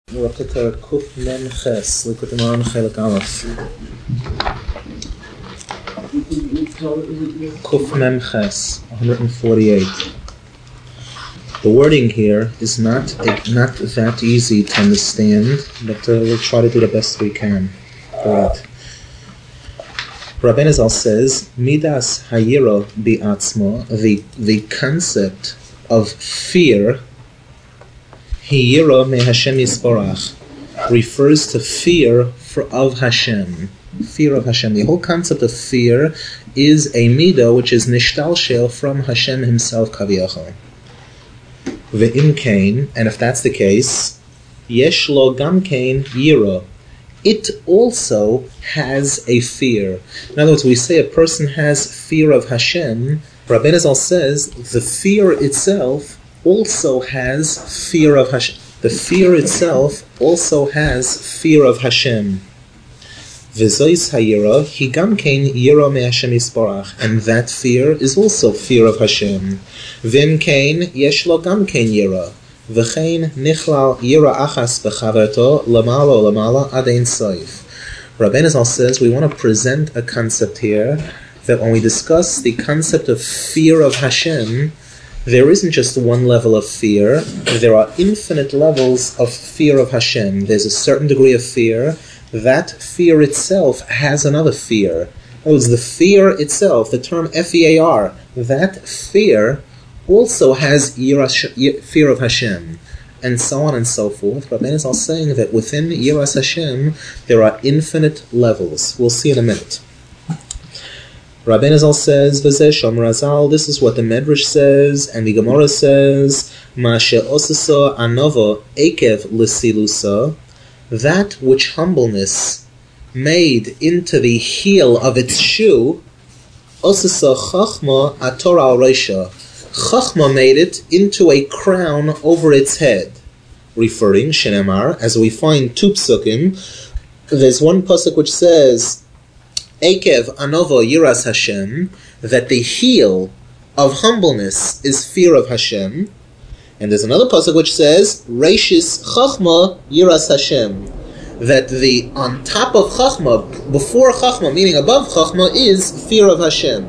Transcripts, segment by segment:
Rakata Kuf Mem Ches, Likut Iman Chelik Aleph. Kuf Mem Ches, 148. The wording here is not that easy to understand, but we'll try to do the best we can for it. Rabbeinu Zal says, Midas Hayira Bi'atzmo, the concept of fear, Hiyira me Hashem Yisborach, refers to fear of Hashem. Fear of Hashem. The whole concept of fear is a midah which is nishtalshel from Hashem himself, kaviyachol. Ve'im kain, and if that's the case, yesh lo gam kain yira. It also has a fear. In other words, we say a person has fear of Hashem. Rabbeinu Zal says the fear itself also has fear of Hashem. The fear itself also has fear of Hashem. V'zois hayira, hi gam kein yira me Hashem yisborach, and that fear is also fear of Hashem. V'im kein yesh lo gam kein yira, v'chein nichlal yira achas v'chaverto lamala ad ein soif. Rabbeinu Zal says we want to present a concept here that when we discuss the concept of fear of Hashem, there isn't just one level of fear, there are infinite levels of fear of Hashem. There's a certain degree of fear. That fear itself has another fear. In other words, the fear itself, the term F-E-A-R, that fear also has fear of Hashem, and so on and so forth. Rabbeinu Zal saying that within Yiras Hashem, there are infinite levels. We'll see in a minute. Rabbeinu Zal says, V'zeh Shomer Azal, this is what the Medrash says, and the Gemara says, Ma she'osasa anova ekev l'silusa, that which humbleness made into the heel of its shoe, osasa chachma ator al reisha, chachma made it into a crown over its head. Referring, Shenemar, as we find two psukim, there's one pasuk which says, Ekev Anova Yiras Hashem, that the heel of humbleness is fear of Hashem. And there's another pasuk which says, Reishis Chachma Yiras Hashem, that the on top of Chachma, before Chachma, meaning above Chachma, is fear of Hashem.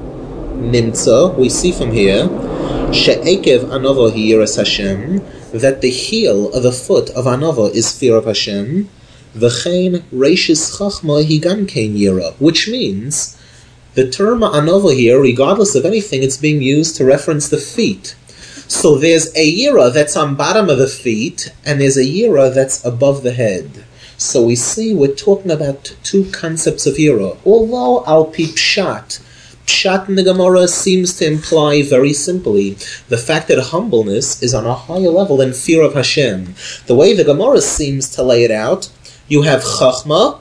Nimtza, we see from here, She'ekev Anova Yiras Hashem, that the heel of the foot of Anova is fear of Hashem. V'chein reishis chachma hi gam kein yira, which means the term anova here, regardless of anything, it's being used to reference the feet. So there's a yira that's on bottom of the feet, and there's a yira that's above the head. So we see we're talking about two concepts of yira. Although al pi pshat in the Gemara seems to imply very simply the fact that humbleness is on a higher level than fear of Hashem. The way the Gemara seems to lay it out, you have Chachma,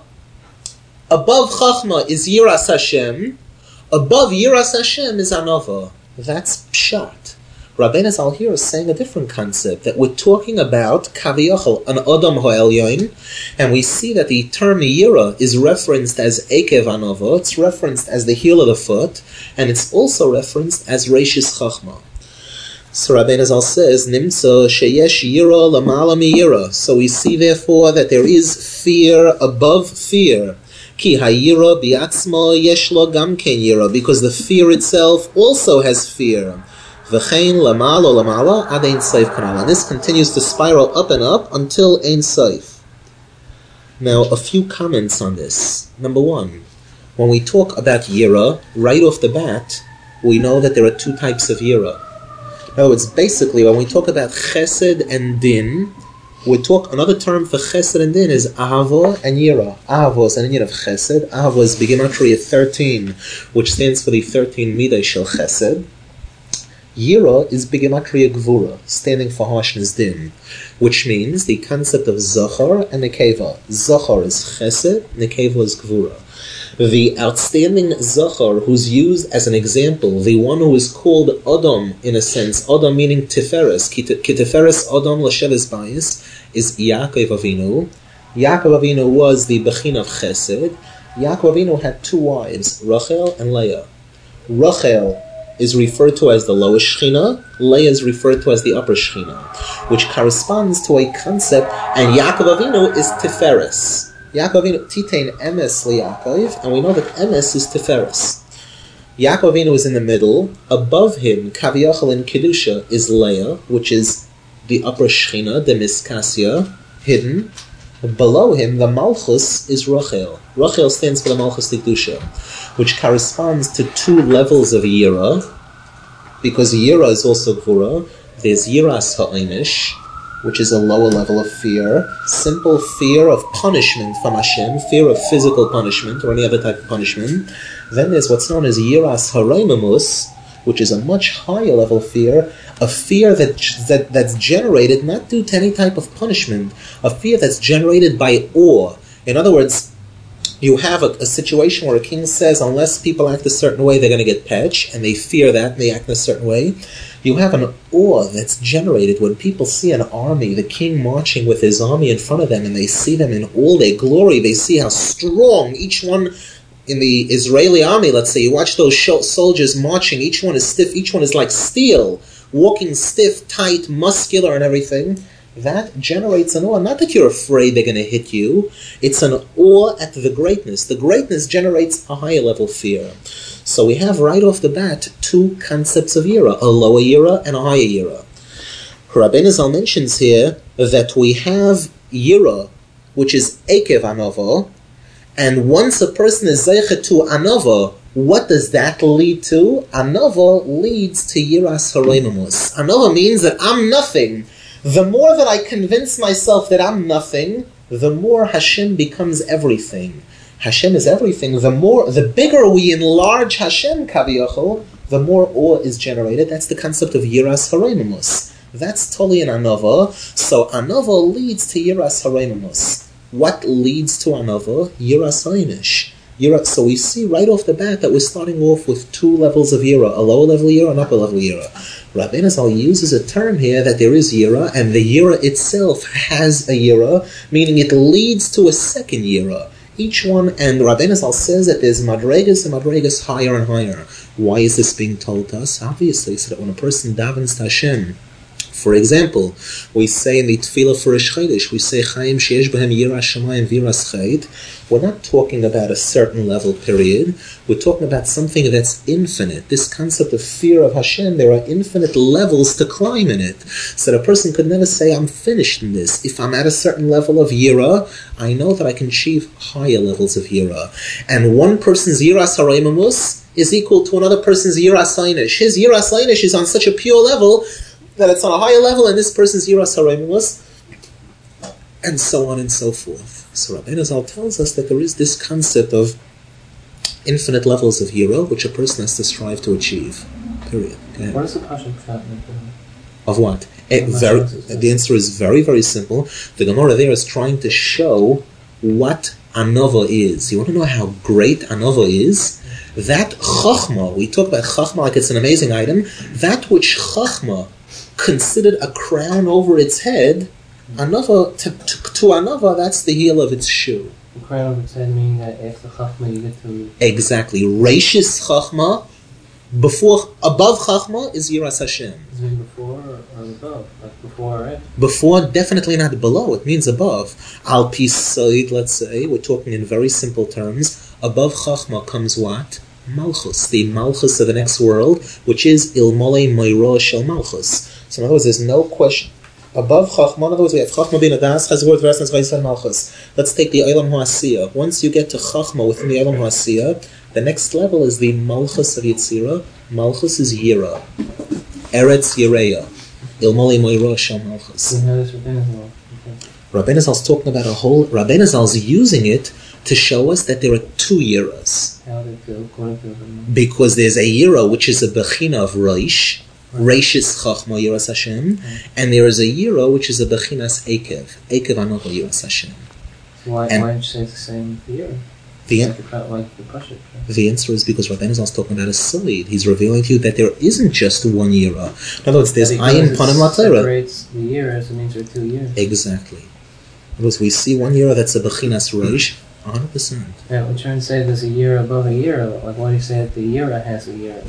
above Chachma is Yiras Hashem, above Yiras Hashem is Anova. That's Pshat. Rabbeinu Zal here is saying a different concept, that we're talking about Kaviyachal, an Adam Ha'elyon, and we see that the term Yira is referenced as Ekev Anova, it's referenced as the heel of the foot, and it's also referenced as Reishis Chachma. So Rabbeinu Zal says, Nimtza sheyesh yira lamala mi yira. So we see therefore that there is fear above fear. Ki hayira bi'atzma yesh lo gam ken yira, because the fear itself also has fear. V'chein lamala ad ein soif kanal. And this continues to spiral up and up until ein soif. Now, a few comments on this. Number one, when we talk about yira, right off the bat, we know that there are two types of yira. In other words, basically, when we talk about chesed and din, another term for chesed and din is ahava and yira. Ahava is an inyan of chesed. Ahava is begematria 13, which stands for the 13 midah shel chesed. Yira is begematria gvura, standing for harshness din, which means the concept of zachar and nekeva. Zachar is chesed, nekeva is gvura. The outstanding Zachar, who's used as an example, the one who is called Adam, in a sense, Adam meaning Tiferes, ki Tiferes Adam l'sheves bayis, is Yaakov Avinu. Yaakov Avinu was the Bechin of Chesed. Yaakov Avinu had two wives, Rachel and Leah. Rachel is referred to as the lowest Shechina, Leah is referred to as the upper Shechina, which corresponds to a concept, and Yaakov Avinu is Tiferes. Yaakov Avinu, Titain Emes LeYaakov, and we know that Emes is Tiferes. Yaakov Avinu is in the middle. Above him, Kaviyachal in Kedusha, is Leah, which is the upper Shechina, the Miskasya, hidden. Below him, the Malchus is Rachel. Rachel stands for the Malchus Kedusha, which corresponds to two levels of Yira, because Yira is also Gvura. There's Yiras Ha'imish, which is a lower level of fear, simple fear of punishment from Hashem, fear of physical punishment or any other type of punishment. Then there's what's known as Yiras Haraimamus, which is a much higher level of fear, a fear that's generated not due to any type of punishment, a fear that's generated by awe. In other words, you have a situation where a king says, unless people act a certain way, they're going to get patched, and they fear that, and they act in a certain way. You have an awe that's generated when people see an army, the king marching with his army in front of them, and they see them in all their glory. They see how strong each one in the Israeli army, let's say, you watch those soldiers marching, each one is stiff, each one is like steel, walking stiff, tight, muscular and everything. That generates an awe. Not that you're afraid they're going to hit you. It's an awe at the greatness. The greatness generates a higher level fear. So we have right off the bat two concepts of Yira, a lower Yira and a higher Yira. Rabbeinu Zal mentions here that we have Yira, which is Ekev Anova, and once a person is Zeichet to Anova, what does that lead to? Anova leads to Yiras Haraimamus. Anova means that I'm nothing. The more that I convince myself that I'm nothing, the more Hashem becomes everything. Hashem is everything. The bigger we enlarge Hashem, Kaviyachol, the more awe is generated. That's the concept of Yiras Haraimamus. That's totally an Anova. So Anova leads to Yiras Haraimamus. What leads to Anova? Yiras Hainish. So we see right off the bat that we're starting off with two levels of Yira, a lower level Yira and an upper level Yira. Rabbeinu Zal uses a term here that there is Yira, and the Yira itself has a Yira, meaning it leads to a second Yira. Each one, and Rabbeinu Zal says that there's madregas and madregas higher and higher. Why is this being told to us? Obviously, so that when a person davens to Hashem, for example, we say in the Tefillah for Rosh Chodesh, we say Chaim sheyesh b'hem yiras shamayim v'yiras chayit. We're not talking about a certain level period. We're talking about something that's infinite. This concept of fear of Hashem, there are infinite levels to climb in it. So that a person could never say, I'm finished in this. If I'm at a certain level of Yira, I know that I can achieve higher levels of Yira. And one person's Yiras Haraimamus is equal to another person's Yiras Hainish. His Yiras Hainish is on such a pure level that it's on a higher level, and this person's Yiras Haraimamus, and so on and so forth. So Rabbeinu Zal tells us that there is this concept of infinite levels of Yira, which a person has to strive to achieve. Period. What is the Pasuk of what? The answer is very, very simple. The Gemara there is trying to show what Anova is. You want to know how great Anova is? That Chachma, we talk about Chachma like it's an amazing item, that which Chachma considered a crown over its head, Anova, to Anova, that's the heel of its shoe. The crown over its head meaning that after Chachma you get to... Exactly. Reishis Chachma, above Chachma is Yiras Hashem. Does it mean before or above? Like before, right? Before, definitely not below. It means above. Al Pi Said, let's say, we're talking in very simple terms. Above Chachma comes what? Malchus, the Malchus of the next world, which is Ilmole Moira Shel Malchus. So in other words, there's no question. Above Chachma, in other words, we have Chachma bin Adas, Chazor Dversnas Vaisel Malchus. Let's take the Eilam Ha'asiyah. Once you get to Chachma within the Eilam Ha'asiyah, the next level is the Malchus of Yitzira. Malchus is Yira. Eretz Yireya. Ilmole Moira Shel Malchus. Rabbeinu Zal's talking about Rabbeinu Zal's using it to show us that there are two Yiras. How do they feel? Because there's a Yira which is a Bechina of Reish, Reishis Chachma Yiras Hashem, and there is a Yira which is a Bechinas Ekev Anova Yiras Hashem. Why did you say it's the same Yira? The answer is because Rabbeinu Zal is talking about a Said. He's revealing to you that there isn't just one Yira. In other words, there's Ayin Panim Latera. Separates the Yiras, it means there are two Yiras. Exactly. Because we see one Yira that's a Bechinas Reish, 100%. Yeah, we're trying to say there's a Yira above a Yira. Like, why do you say that the Yira has a Yira?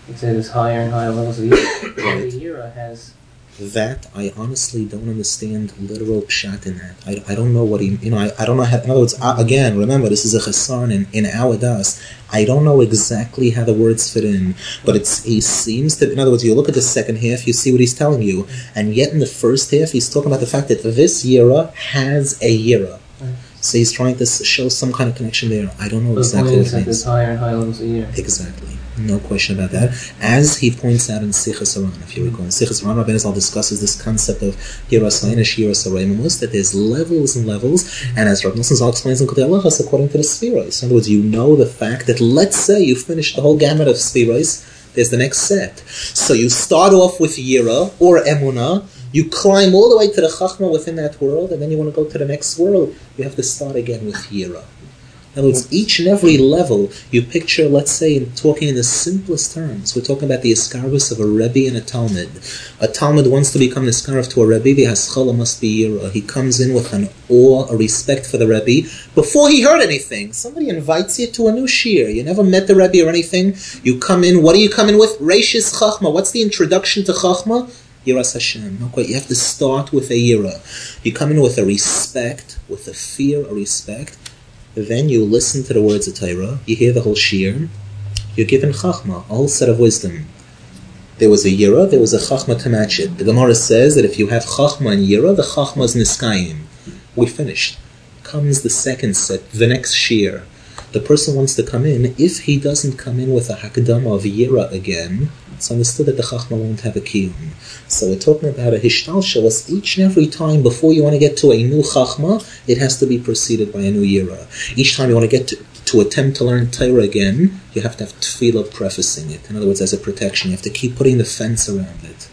You say there's higher and higher levels of Yira. Every Yira has. That I honestly don't understand literal pshat in that. I don't know what he, I don't know how, in other words, again, remember, this is a chasarn in our das. I don't know exactly how the words fit in, but he seems to, in other words, you look at the second half, you see what he's telling you, and yet in the first half, he's talking about the fact that this yira has a yira. So he's trying to show some kind of connection there. I don't know exactly what it means. There's higher and higher levels of Yira. Exactly. No question about that. As he points out in Sichas Aran, if you recall, in Sichas Aran, Rabbeinu Zal discusses this concept of Yiras Haynish, Yiras Areimus, that there's levels and levels, and as Rabbeinu Zal explains in Kutei Halachos, according to the Sfiros. In other words, you know the fact that, let's say you finish the whole gamut of Sfiros, there's the next set. So you start off with Yira, or Emunah, you climb all the way to the Chachma within that world, and then you want to go to the next world, you have to start again with Yira. In other words, each and every level, you picture, let's say, talking in the simplest terms, we're talking about the Iskarvus of a Rebbe and a Talmud. A Talmud wants to become an Iskarv to a Rebbe, the Haschala must be Yira. He comes in with an awe, a respect for the Rebbe, before he heard anything. Somebody invites you to a new shir. You never met the Rebbe or anything. You come in, what do you come in with? Reishis Chachma. What's the introduction to Chachma? Yiras Hashem. You have to start with a Yira. You come in with a respect, with a fear, a respect. Then you listen to the words of Torah, you hear the whole shir, you're given Chachma, a whole set of wisdom. There was a Yira, there was a Chachma to match it. The Gemara says that if you have Chachma and Yira, the Chachma is Niskayim. We finished. Comes the second set, the next shir. The person wants to come in. If he doesn't come in with a Hakadama of Yira again, it's understood that the Chachma won't have a Kiyum. So we're talking about a Hishtalshalas. Each and every time before you want to get to a new Chachma, it has to be preceded by a new Yira. Each time you want to get to attempt to learn Torah again, you have to have Tefillah prefacing it. In other words, as a protection, you have to keep putting the fence around it.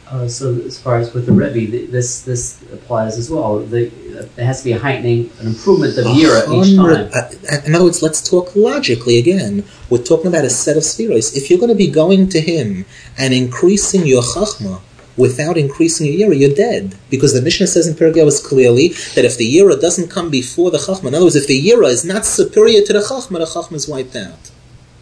So as far as with the Rebbe, this applies as well. There has to be a heightening, an improvement of Yira each time. In other words, let's talk logically again. We're talking about a set of spheres. If you're going to be going to him and increasing your Chachma without increasing your Yira, you're dead. Because the Mishnah says in Perek Yavos clearly that if the Yira doesn't come before the Chachma, in other words, if the Yira is not superior to the Chachma is wiped out.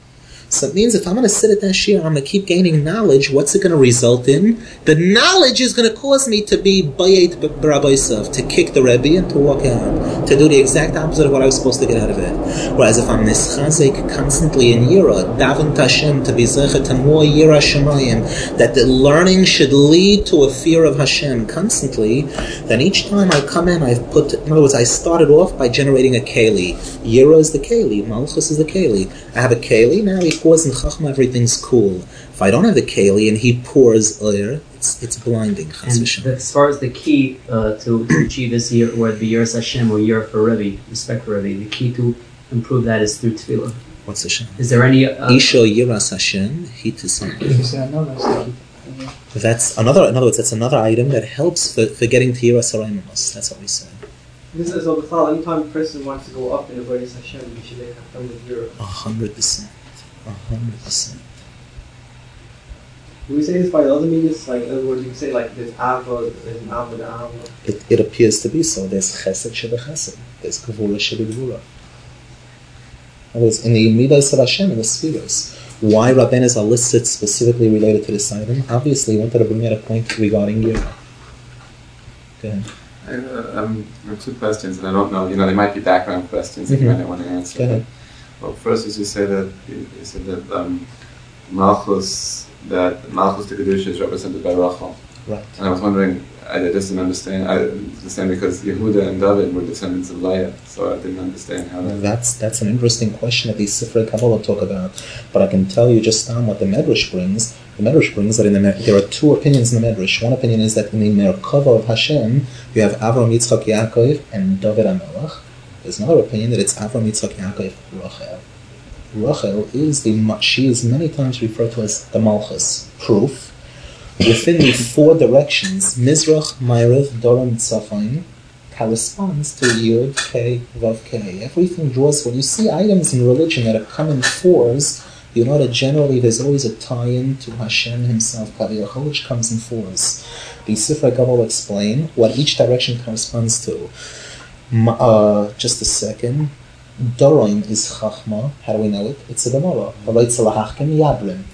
So it means if I'm going to sit at that shir, I'm going to keep gaining knowledge, what's it going to result in? The knowledge is going to cause me to be bayet b'rabaisav, to kick the Rebbe and to walk out, to do the exact opposite of what I was supposed to get out of it. Whereas if I'm nischazik constantly in Yira, daven Hashem, to be zeichet to more Yira Shemayim, that the learning should lead to a fear of Hashem constantly, then each time I come in, in other words, I started off by generating a keli. Yira is the keli, Malchus is the keli. I have a keli, now he pours in Chachma, everything's cool. If I don't have the keli and he pours oil, it's blinding. And as far as the key to achieve this year, or the Yiras Hashem or Yira for Rebbe, respect for Rebbe, the key to improve that is through Tefillah. What's Hashem? Is there any... Isho Yiras Hashem, that's another, in other words, that's another item that helps for getting to Yiras Haraimus. That's what we say. This is all anytime a person wants to go up in the Avodas Hashem, you should have done with Yira. 100%. 100%. Do we say this by the other meanings? Like, in other words, you can say like there's Ava, there's an Ava, the Ava. It appears to be so. There's Chesed Shebe Chesed. There's Gevura Shebe Gevura. In the Midas of Hashem, in the Sfiros. Why Rabbeinu are listed specifically related to this item? Obviously, he wanted to bring out a point regarding Yira. Go ahead. There are two questions, and I don't know. They might be background questions that you might not want to answer. Go ahead. Well, first, as you said that Malchus to Kedusha is represented by Rachel. Right. And I was wondering, I just didn't understand because Yehuda and David were descendants of Leah, so I didn't understand how that. That's an interesting question that these Sifrei Kabbalah talk about. But I can tell you just on what the Medrash brings. The Medrash brings that there are two opinions in the Medrash. One opinion is that in the Merkava of Hashem, you have Avram, Yitzchak, Yaakov, and David HaMelech. There's another opinion that it's Avram, Yitzchak, Yaakov, Rachel. Rachel she is many times referred to as the Malchus. Proof. Within the four directions, Mizrach, Ma'ariv, Doron, Tzafon, corresponds to Yud, K, Vav, K. Everything draws, when you see items in religion that come in fours, you know that generally there's always a tie-in to Hashem himself, Kaviyachol, which comes in fours. The Sifrei Kabbalah will explain what each direction corresponds to. Just a second. Doron is Chachma. How do we know it? It's a Gemara.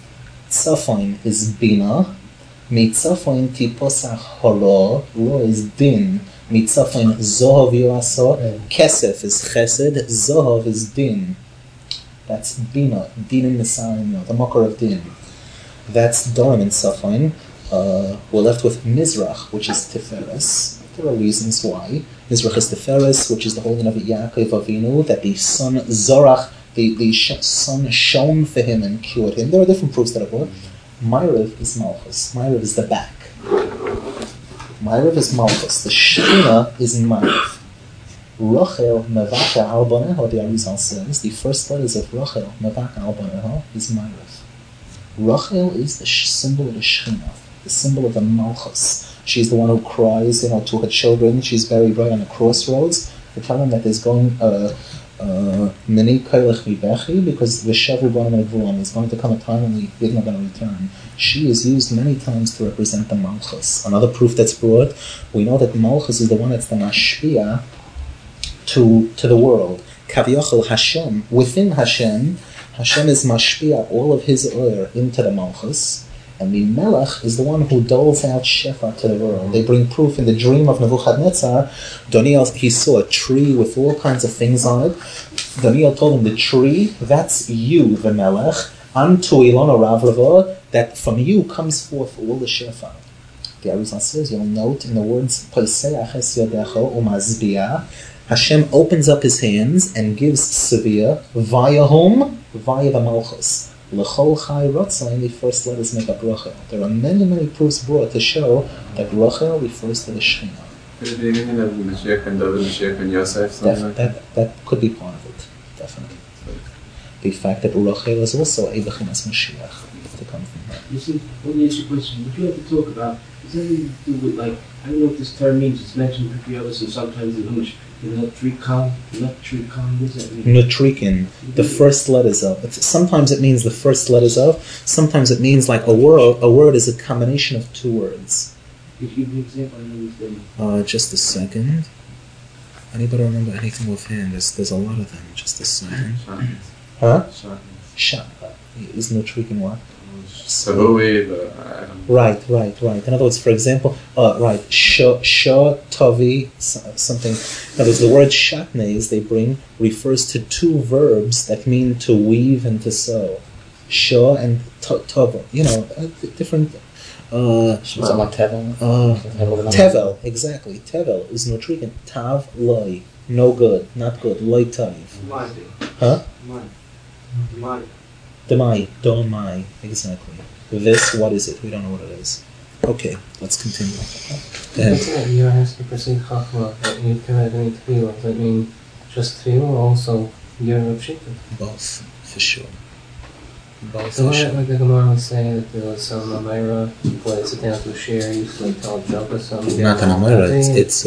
Tzafoin is Bina. Mitzafoin Tiposach Hara. Ra is Din. Mitzafoin Zohav Yoasa. Kesef is Chesed. Zohav is Din. That's Bina. Din in Messiah, the Makar of Din. That's Dom in Tzafoin. We're left with Mizrach, which is Tiferes. There are reasons why. Mizrach is Tiferes, which is the holding of Yaakov Avinu, that the sun Zorach, the sun shone for him and cured him. There are different proofs that are brought. Ma'ariv is Malchus. Ma'ariv is the back. Ma'ariv is Malchus. The Shekhinah is in Ma'ariv. Rachel Mevaka Al Boneha, the Arizal says, the first letters of Rachel Mevaka Al Boneha is Ma'ariv. Rachel is the symbol of the Shekhinah, the symbol of the Malchus. She's the one who cries, to her children. She's buried right on the crossroads. They tell them that there's going Mini Kailech Vibechi, because Vishavu Bonam Evulam is going to come a time when the Yidden are going to return. She is used many times to represent the Malchus. Another proof that's brought, we know that Malchus is the one that's the Mashpia to the world. Kaviyachal Hashem, within Hashem is Mashpia all of his oil into the Malchus. And the Melech is the one who doles out Shefa to the world. They bring proof in the dream of Nebuchadnezzar. Daniel, he saw a tree with all kinds of things on it. Daniel told him, the tree, that's you, the Melech. Unto Ilona Ravrava, that from you comes forth all the Shefa. The Arizal says, you'll note in the words, Hashem opens up his hands and gives Sevilla via whom? Via the Malchus. L'chol chai rotzain, the first letters make up Rachel. There are many, many proofs brought to show that Rachel refers to the Shekhinah. Could it be meaning of Mashiach and David, Mashiach and Yosef? That could be part of it, definitely. The fact that Rachel is also a Bechinas Mashiach to come from her. You see, let me ask you a question. Would you ever talk about, does that anything to do with, I don't know what this term means, it's mentioned in Priyalas and sometimes in Humash. Nutrikan, what does that mean? Nutrikin, the first letters of. Sometimes it means the first letters of. Sometimes it means like a word is a combination of two words. Could you give me an example? I know these just a second. Anybody remember anything offhand? There's a lot of them. Just a second. Huh? Shah. Is Nutrikin what? Savui, but I don't know. Right. In other words, for example, Shah, Tavi, something. In other words, the word Shatnez they bring refers to two verbs that mean to weave and to sew. Shah and Tava. Different. Tevel, exactly. Tevel is Nutrikin. Tav, loy. No good, not good. Loy tav. Huh? Domai, exactly. This, what is it? We don't know what it is. Okay, let's continue. You asked the Prasid Chachma that you can have any tefillah. Does that mean just tefillah or also Yerah Pshita? Both, for sure. So like the Gemara was saying that there was some Amira, people that sit down to a share, used to tell a joke or something. Not an Amira, it's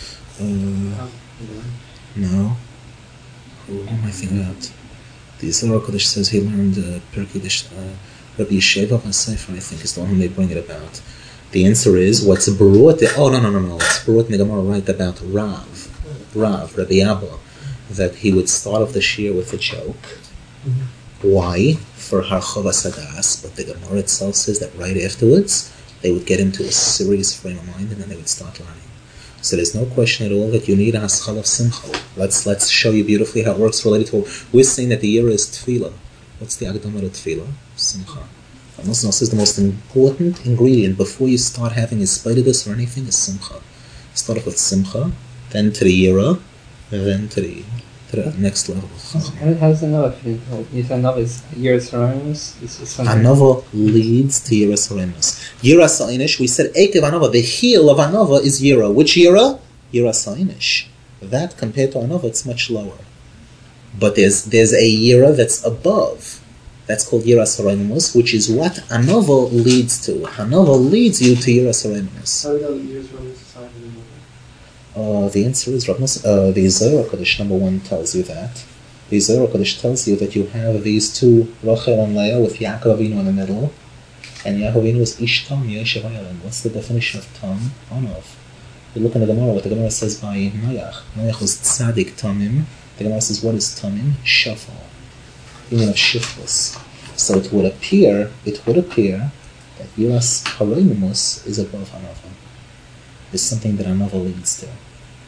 no. Who am I thinking about? The Zohar Kodesh says he learned Perkidish, Rabbi Yesheva HaSefer, I think, is the one who may bring it about. The answer is, what's brought... no. It's brought in the Gemara right about Rav, Rabbi Abba, that he would start off the shir with a joke. Mm-hmm. Why? For Harchova Sadas, but the Gemara itself says that right afterwards, they would get into a serious frame of mind and then they would start learning. So there's no question at all that you need a haschal of simcha. Let's show you beautifully how it works related to... We're saying that the year is tefillah. What's the Akdama of tefillah? Simcha. Muslim says the most important ingredient before you start having ispaidus or anything is simcha. Start off with simcha, then to the yira, then to the next level. How does Anova? You said Anova is Yiras Haramus? Anova leads to Yiras Haramus. Yiras Ha'inish, we said Ekev Anova, the heel of Anova is Yira. Which Yira? Yiras Ha'inish. That compared to Anova, it's much lower. But there's a Yira that's above. That's called Yiras Haramus, which is what Anova leads to. Anova leads you to Yiras Haramus. How do you know Yiras Haramus is higher than Anova? The answer is the Zohar Kodesh number 1 tells you that. The Zohar Kodesh tells you that you have these two, Rachel and Leah, with Yaakov Avinu in the middle, and Yaakov Avinu is Ish Tom Yoshev Ayalin. What's the definition of Tom? Onav. You look in the Gemara, what the Gemara says by Noach. Noach was Tzadik Tomim. The Gemara says, what is Tomim? Shafal. Meaning of shiftless. So it would appear that Yiras Haremus is above Hanava. Is something that Hanava leads to.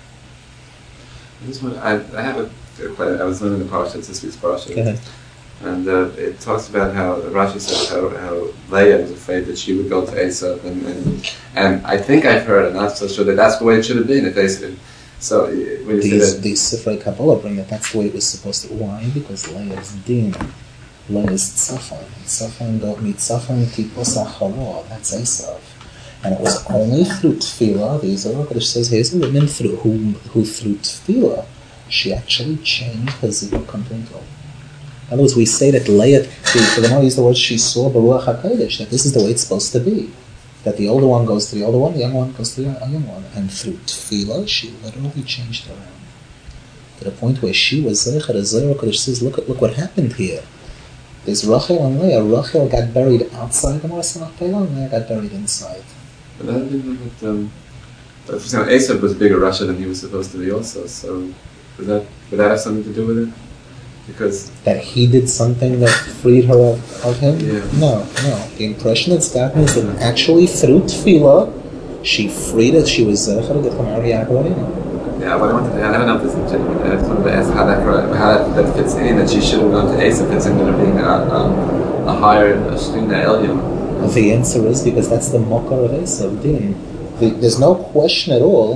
I was learning the Parashat, this week's Parashat. Go ahead. And it talks about how Rashi says how Leah was afraid that she would go to Esav, and I think I've heard, I'm not so sure that that's the way it should have been. If Esav, so when you say that, These Sifrei Kabbalah bring that that's the way it was supposed to. Why? Because Leah is Din, Leah is Tzafon. Tzafon don't meet Tzafon Tiposa Hara. That's Esav, and it was only through Tefillah. The Zohar Kodesh says here's a woman who through Tefillah she actually changed her zivug completely. In other words, we say that Leah, for the more use the word, she saw Baruch HaKodesh, that this is the way it's supposed to be. That the older one goes to the older one, the young one goes to the young one. And through Tefillah, she literally changed around. To the point where she was Zeicher, the Zohar Kodesh says, look what happened here. There's Rachel and Leah. Rachel got buried outside the Maras Machpelah, and Leah got buried inside. but that didn't mean that, for example, Esav was a bigger Russia than he was supposed to be also, so would that have something to do with it? Because that he did something that freed her of him? Yeah. No. The impression it's gotten is that actually through Tefillah, she freed it. She was Zeicher to get to marry Yaakov. yeah, what I wanted to, I don't know if this is genuine. I just wanted to ask how that fits in. That she should have gone to Esav fits in with her being a higher Shtuna Elyon. The answer is because that's the Mokar of Esav Din. There's no question at all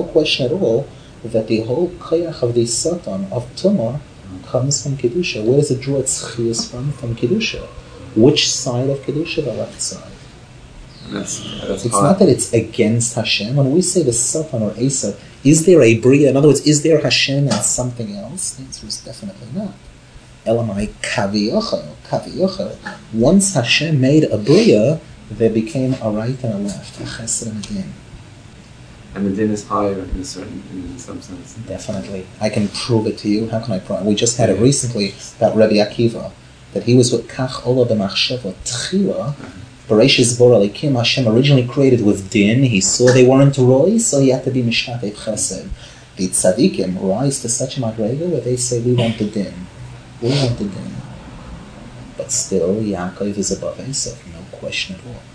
that the whole Koyach of the Satan of Tumah comes from Kedusha. Where does it draw its chiyus from? From Kedusha. Which side of Kedusha? The left side. That's It's not that it's against Hashem. When we say the Satan or Esav, is there a Bria? In other words, is there Hashem and something else? The answer is definitely not. Elamai Kaviyachal. Once Hashem made a Bria, there became a right and a left, a Chesed and a Din. And the din is higher in some sense. Definitely. I can prove it to you. How can I prove it? We just had it recently about Rabbi Akiva, that he was with Kach Ola b'machshava Tchila. Bereshis Bora Elikim, Hashem originally created with Din. He saw they weren't Roy, so he had to be Mishtatei Chesed. The Tzadikim rise to such a madrega where they say, we want the Din. We want the Din. But still, Yaakov is above Esav, no question at all.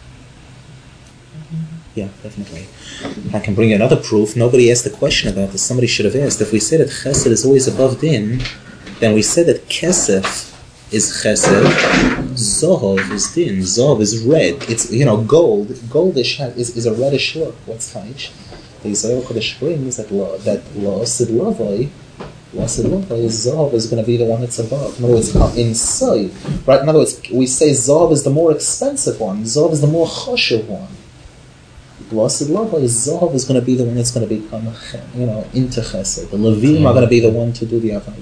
Yeah, definitely. I can bring you another proof. Nobody asked the question about this. Somebody should have asked. If we say that Chesed is always above Din, then we say that Kesef is Chesed, Zohov is Din. Zohov is red. It's, gold. Goldish is a reddish look. What's Taich? The Zohar Kodesh brings that La'asid Lavai is Zohov is going to be the one that's above. In other words, inside. Right? In other words, we say Zohov is the more expensive one. Zohov is the more choshev one. Blessed Lava is Zohov is going to be the one that's going to become, into Chesed. The Levim are going to be the one to do the Avodah.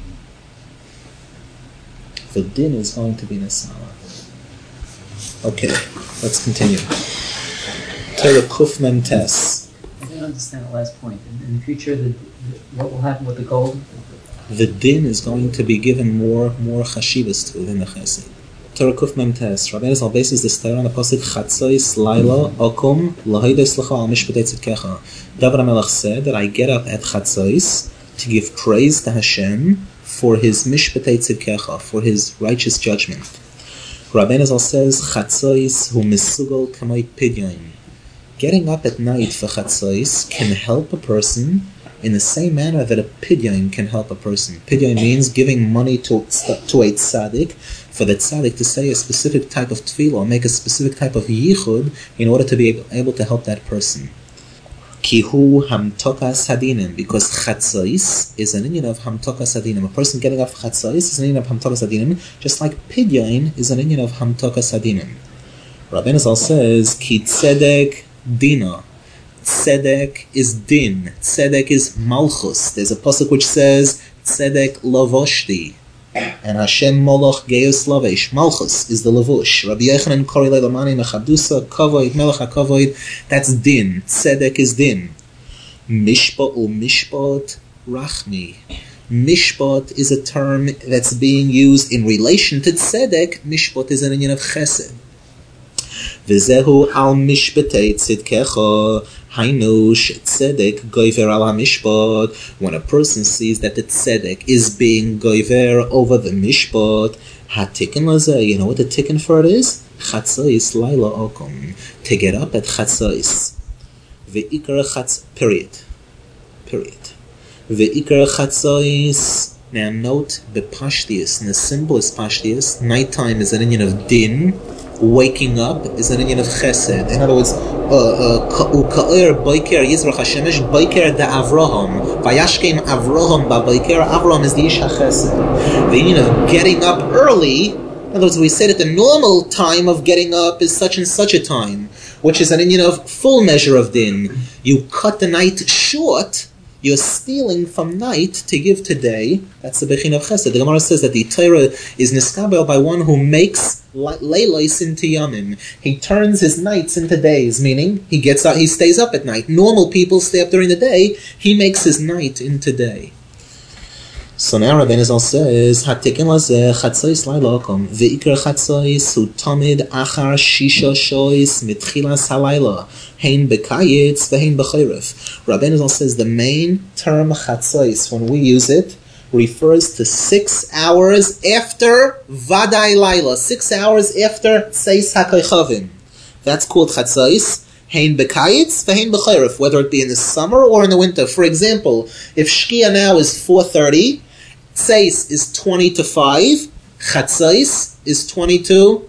The Din is going to be Nesama. Okay, let's continue. Torah Kuf Mem Tes. I don't understand the last point. In the future, what will happen with the gold? The Din is going to be given more chashivas to than the Chesed. Torah Kuf Mem Tes. Rabbi Elazar bases this Torah on the pasuk Chatzos Laila Okum Lahides Lecha Al Mishpatei Tzidkecha. David HaMelech said that I get up at Chatzos to give praise to Hashem for His Mishpatei Tzidkecha, for His righteous judgment. Rabbi Elazar says Chatzos Hu Misugol Kamoi Pidyon. Getting up at night for Chatzos can help a person in the same manner that a pidyon can help a person. Pidyon means giving money to a tzaddik, for the tzaddik to say a specific type of tefillah or make a specific type of yichud in order to be able to help that person. Kihu hamtokas hadinim, because chatzos is an inyan of hamtokas hadinim. A person getting up for chatzos is an inyan of hamtokas hadinim, just like pidyon is an inyan of hamtokas hadinim. Rabbi Nizal says, ki tzedek dina. Tzedek is din. Tzedek is malchus. There's a pasuk which says tzedek lavoshti, and Hashem Moloch Geus Lavesh. Malchus is the lavush. Rabbi Yochanan Kori Leilamani Mechadusa Kavoid Melech HaKavoid. That's din. Tzedek is din. Mishpat Mishpat Rachmi. Mishpat is a term that's being used in relation to tzedek. Mishpat is an inyan of chesed. V'zehu al mishpetei tzidkecha. Hainu shetzedek goiver al hamishpat. When a person sees that the tzedek is being goiver over the mishpat, hatikin lazeh. You know what the tikkun for it is? Chatzos laila okum. To get up at chatzos. Ve'ikar chatz. Period. Ve'ikar chatzos. Now note the pashtius, and the symbol is pashtius. Nighttime is an inyan of din. Waking up is an inyan of chesed. In other words, u'ka'ir boiker yizrach hashemesh boiker da Avraham. Vayashkem Avraham ba boiker. Avraham is the ish hachesed. The inyan of getting up early. In other words, we said that the normal time of getting up is such and such a time, which is an inyan of full measure of din. You cut the night short. You're stealing from night to give to day. That's the Bechin of Chesed. The Gemara says that the Torah is niskabel by one who makes leilos into yamim. He turns his nights into days, meaning he gets out, he stays up at night. Normal people stay up during the day. He makes his night into day. So now Rabbi Nizal says, "Hatikin lazeh chatzos lailakom ve'ikar chatzos hu tamid achar shisha shois mitchilas halayla hein bekayitz ve'hein b'chayrev." Rabbi Nizal says the main term chatzos, when we use it, refers to 6 hours after vaday laila, 6 hours after tzeis hakoychavim. That's called chatzos. Hein bekayitz ve'hein b'chayrev, whether it be in the summer or in the winter. For example, if Shkia now is 4:30. Tzeis is 20 to 5. Chatzos is 22.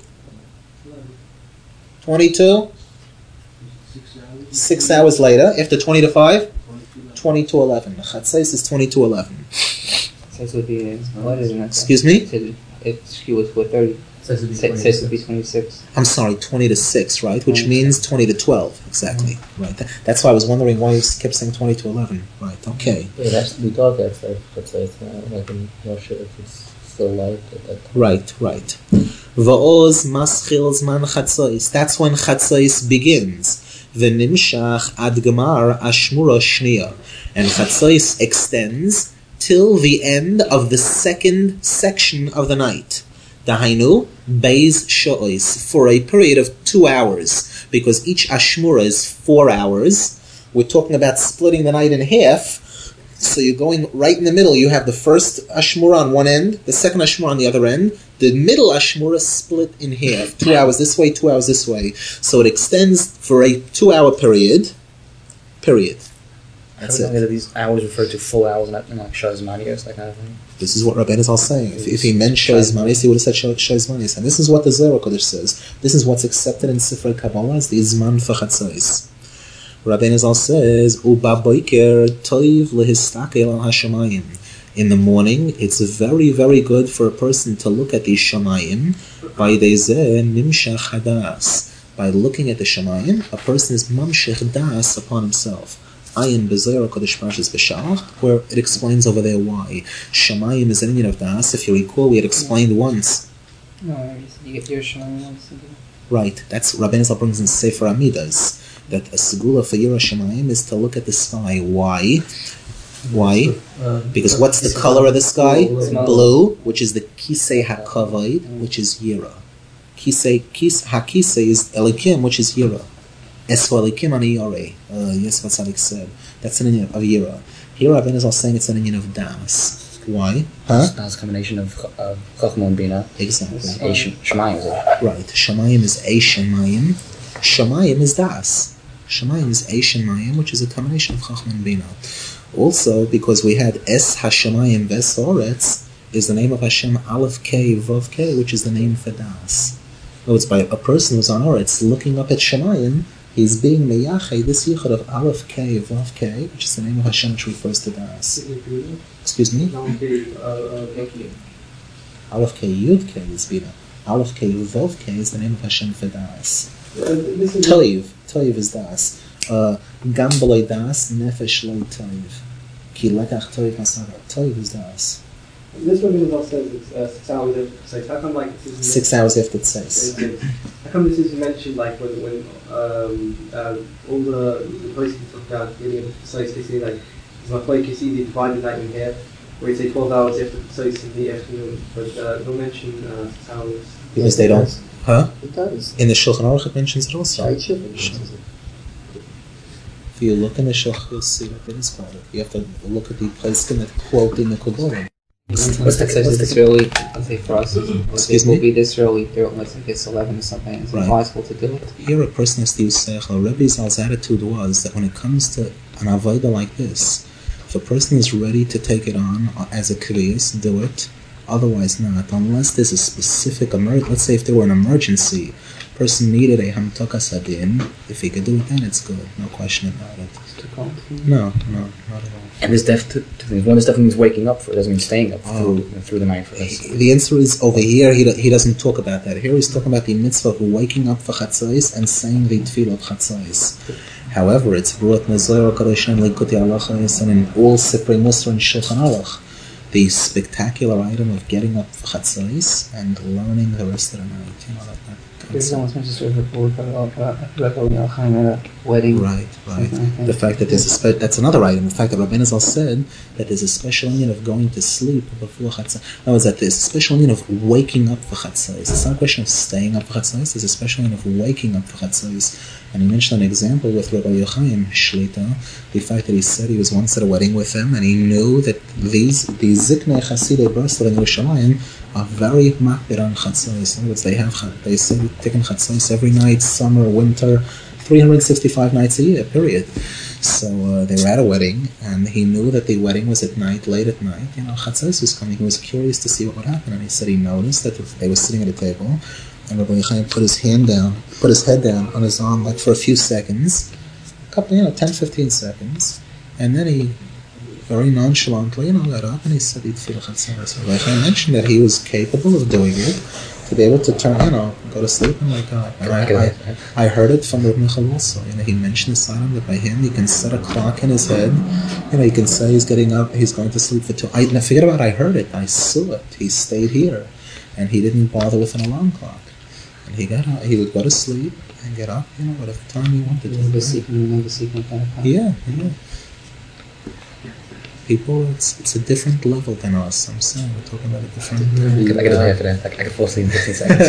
6 hours later, after 20 to 5. 20 to 11. Chatzos is 20 to 11. Tzeis would be later than that. Excuse me? If Shkia was 4:30. Tzeis would be 26. I'm sorry, 20 to 6, right? Which means 20 to 12. Exactly. Right. That's why I was wondering why you kept saying 20 to 11. Right. Okay. It has to be dark outside, like in Russia, if it's still light at that time. Right. Va'oz maschil zman chatzos. That's when chatzos begins. V'nimshach ad gemar ashmura shniya. And chatzos extends till the end of the second section of the night. Dahainu, Beis Sho'os, for a period of 2 hours, because each Ashmura is 4 hours. We're talking about splitting the night in half, so you're going right in the middle. You have the first Ashmura on one end, the second Ashmura on the other end. The middle Ashmura split in half, 2 hours this way, 2 hours this way. So it extends for a 2 hour period. That's it. These hours refer to full hours, not like Shaz Manios, that kind of thing. This is what Rabbeinu is all saying. If he meant Shaz Manis, he would have said Shaz Manis. And this is what the Zohar Kodesh says. This is what's accepted in Sifrei Kabbalah as the Zman for Chatzos. Rabbeinu all says, Uba boiker toiv lehistakel al hashamayim. In the morning, it's very, very good for a person to look at these shamayim. By nimshach hadas. By looking at the shamayim, a person is mamshech das upon himself. Ayin b'Zohar Kodesh Parshas B'Shalach, where it explains over there why Shamayim is an inyan of das. If you recall, we had explained once. No, you get your Shamayim. Right. That's Rabbi Nizal brings in Sefer Amidas that a segula for Yira Shamayim is to look at the sky. Why? Because what's the color of the sky? Blue, which is the Kisei HaKavod, which is Yira. Hakisei is Elikim, which is Yira. Esvalikim ani yore. Yes, what Sadik said. That's an inyan of Yira. Here, Rabbi is saying it's an inyan of Das. Why? That's a combination of Chachma and Bina. Exactly. Shemayim is it? Right. Shemayim is a Shemayim. Shemayim is Das. Shemayim is a Shemayim, which is a combination of Chachma and Bina. Also, because we had Es HaShemayim Ves Horetz, is the name of Hashem Aleph K Vav K, which is the name for Das. No, it's by a person who's on Horetz looking up at Shemayim. He's being meyachay this yichud of Aleph K, Vav K, which is the name of Hashem, which refers to Das. Excuse me? Aleph K, Yud K is Bina. Aleph K, Vav K is the name of Hashem for Das. Toiv is Das. Gam b'loi Das, nefesh loi toiv. Ki lekach toiv hasara. Toiv is Das. This one also says it's 6 hours after Tzeis. How come like this is 6 hours after Tzeis? How come this is mentioned like when all the places talk about getting into Tzeis, they say like it's not like you see they divide the night in half. where you say 12 hours after Chatzos in the afternoon, but don't mention hours. Because they don't. Huh? It does. In the Shulchan Aruch it mentions it also. Shait Shiva mentions it. If you look in the Shulchan, you'll see that it is quoted. You have to look at the place in the quote in the Kodorim. What's the case this early? Let's say for us, Excuse it will me? be this early. Let's say it's 11 or something. It's Right. impossible to do it. Here a person has to use seichel. Rebbe Zal's attitude was that when it comes to an avodah like this, if a person is ready to take it on as a kriyas, do it. Otherwise not. Unless there's a specific emergency. Let's say if there were an emergency, person needed a hamtokas hadin. If he could do it then, it's good. No question about it. It's too complicated. No, not at all. And this one this definitely means waking up for it. Doesn't mean staying up through the night for this. The answer is over here. He doesn't talk about that. Here he's talking about the mitzvah of waking up for chatzos and saying the tefillah of chatzos. However, it's brought in the Zohar Kadosh and Likutei Halachos and in all Sifrei Musar and Shulchan Aruch. The spectacular item of getting up for chatzos and learning the rest of the night. You know that There's almost mentioned sort of a wedding. Right. Something like that. The fact that there's that's another item. The fact that Rabbeinu Zal said that there's a special union of going to sleep before chatzos. That was that there's a special union of waking up for chatzos. It's not a question of staying up for chatzos. There's a special union of waking up for chatzos. And he mentioned an example with Rabbi Yochaim Shlita, the fact that he said he was once at a wedding with him, and he knew that these Ziknei Chasidei Breslov in Yerushalayim are very makbid on chatzos. In other words, they say taking chatzos every night, summer, winter, 365 nights a year, period. So they were at a wedding, and he knew that the wedding was at night, late at night. You know, chatzos was coming. He was curious to see what would happen, and he said he noticed that they were sitting at a table, and Rabbi Yochaim put his head down on his arm, like for a few seconds, 10-15 seconds, and then he very nonchalantly, got up and he said he'd feel chatzos. Rabbi Yochaim mentioned that he was capable of doing it, to be able to turn, go to sleep and wake up. And I heard it from Rabbi Michal also. He mentioned this item that by him, he can set a clock in his head. He can say he's getting up, he's going to sleep for 2. Now forget about I heard it, I saw it. He stayed here, and he didn't bother with an alarm clock. And he got up, he would go to sleep and get up, whatever time he wanted to. The secret kind of Yeah. People, it's a different level than us. I'm saying we're talking about a different. I could half of that. I could fall asleep in 15 seconds.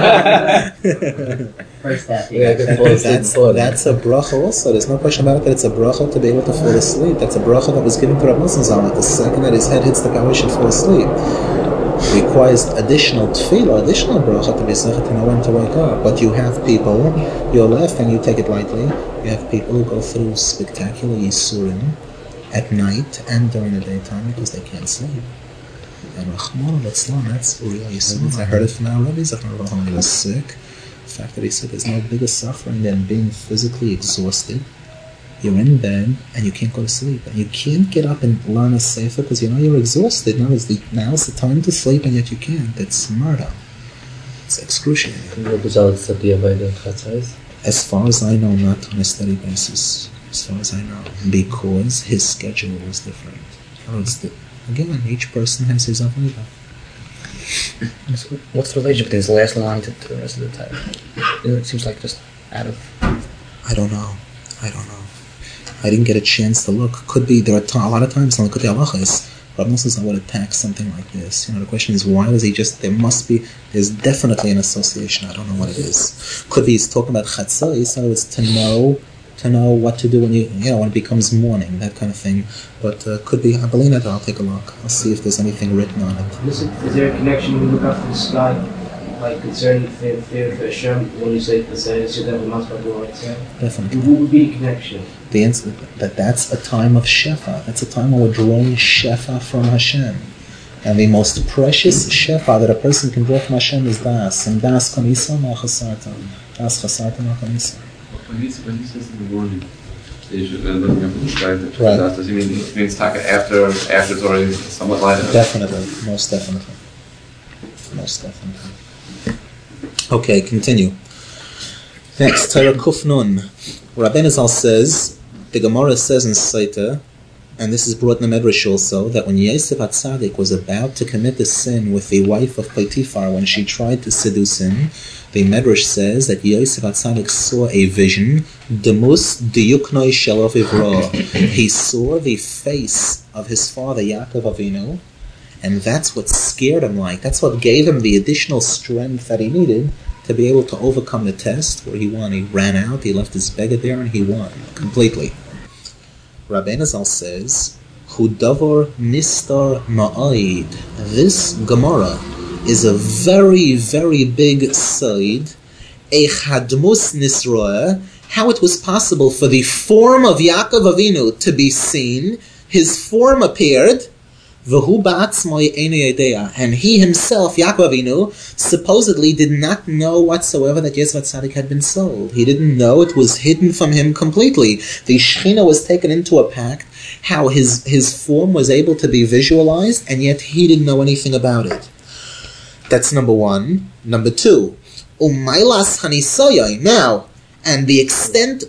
First step. That's a bracha also. There's no question about it that it's a bracha to be able to fall asleep. That's a bracha that was given to Rav Nosson Zalman. The second that his head hits the ground, he should fall asleep. It requires additional tefillah, additional bracha to be sechet to know when to wake up. But you have people, you're laughing, you take it lightly. You have people who go through spectacular yisurim at night and during the daytime because they can't sleep. And Rahman al-Islam, that's real yisurim. I heard it from our rabbis. He was sick. The fact that he said there's no bigger suffering than being physically exhausted. You're in bed and you can't go to sleep, and you can't get up and learn a sefer because you're exhausted. Now's the time to sleep, and yet you can't. It's murder. It's excruciating. As far as I know, not on a steady basis. As far as I know, because his schedule was different. Again, each person has his avodah. What's the relationship between this last line to the rest of the time? It seems like just out of. I don't know. I didn't get a chance to look. Could be there are a lot of times in Likutei Halachos, Rav Nosson would attack something like this. The question is, why was he just? There's definitely an association. I don't know what it is. Could be he's talking about chatzos. In other words, to know what to do when when it becomes morning, that kind of thing. But could be. I believe that. I'll take a look. I'll see if there's anything written on it. Listen, is there a connection when you look up to the sky, like concerning fear of Hashem, when you say Definitely. What would be the connection? The answer that's a time of shefa. That's a time when we're drawing shefa from Hashem. And the most precious shefa that a person can draw from Hashem is das. And das kanisa ma chasarta. Das chasarta ma kanisa. When he says in the morning, you should looking up at the sky. Right. Does he means taka after it's already somewhat light enough? Definitely. Most definitely. Okay, continue. Next, Torah Kuf Nun. Rabbeinu Zal says, the Gemara says in Saita, and this is brought in the Medrash also, that when Yosef HaTzadik was about to commit the sin with the wife of Potiphar, when she tried to seduce him, the Medrash says that Yosef HaTzadik saw a vision, Demus Diyuknoi Shelov Ivro. He saw the face of his father Yaakov Avinu, and that's what scared him like. That's what gave him the additional strength that he needed to be able to overcome the test where he won. He ran out, he left his beggar there, and he won completely. Rabbeinu Zal says, Hudavar Nistar Ma'aid. This Gemara is a very, very big side. Echadmus Nisroa, how it was possible for the form of Yaakov Avinu to be seen. His form appeared, V'hu ba'atzmoi einu yodea, and he himself, Yaakov Avinu, supposedly did not know whatsoever that Yosef HaTzadik had been sold. He didn't know. It was hidden from him completely. The Shechina was taken into a pact, how his form was able to be visualized, and yet he didn't know anything about it. That's number one. Number two, Umailas Hanisoyai. Now, and the extent...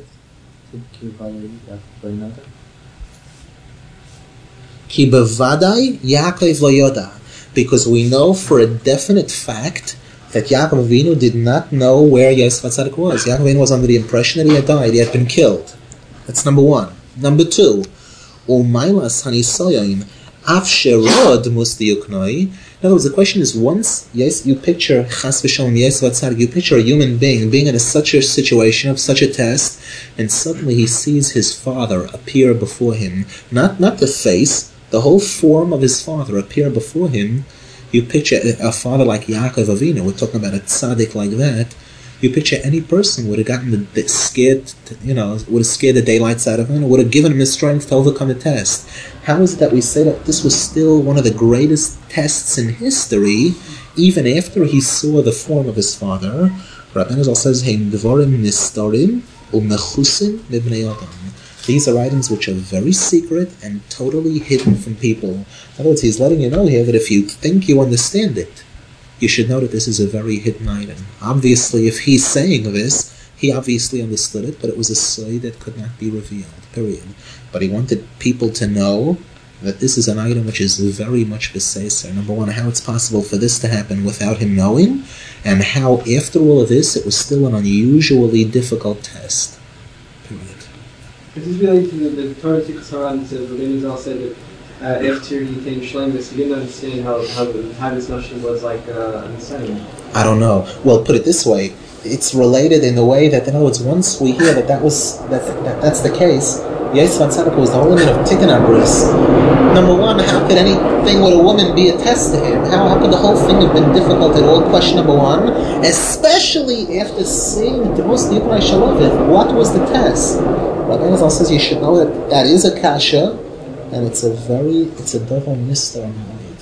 Ki bevadai Yaakov lo yoda, because we know for a definite fact that Yaakov Avinu did not know where Yosef HaTzadik was. Yaakov Avinu was under the impression that he had died, he had been killed. That's number one. Number two, Umailas Hanisoyim Af Sherod Musdiyuknoi. In other words, the question is, once you picture Chas v'Shalom Yosef HaTzadik, you picture a human being in such a situation of such a test, and suddenly he sees his father appear before him, not the face, the whole form of his father appear before him. You picture a father like Yaakov Avinu, we're talking about a tzaddik like that. You picture any person would have gotten scared, would have scared the daylights out of him, would have given him the strength to overcome the test. How is it that we say that this was still one of the greatest tests in history, even after he saw the form of his father? Rabbeinu Zal says, Heim Dvorim Nistorim Umechusim Mibnei Adam. These are items which are very secret and totally hidden from people. In other words, he's letting you know here that if you think you understand it, you should know that this is a very hidden item. Obviously, if he's saying this, he obviously understood it, but it was a side that could not be revealed, period. But he wanted people to know that this is an item which is very much beseser. Number one, how it's possible for this to happen without him knowing, and how after all of this, it was still an unusually difficult test, period. This is related to the Torah Tikkun Haran says, Rabbeinu Zal said that after he came Shleimus, he didn't understand how the time discussion was like insane. I don't know. Well, put it this way. It's related in the way that, in other words, once we hear that's the case, Yosef HaTzadik was the whole limit of Tikkun HaBris. Number one, how could anything with a woman be a test to him? How could the whole thing have been difficult at all? Question number one. Especially after seeing the most Yuknai Shalovit, what was the test? Rabbeinu Zal says you should know that is a kasha, and it's a double nistar.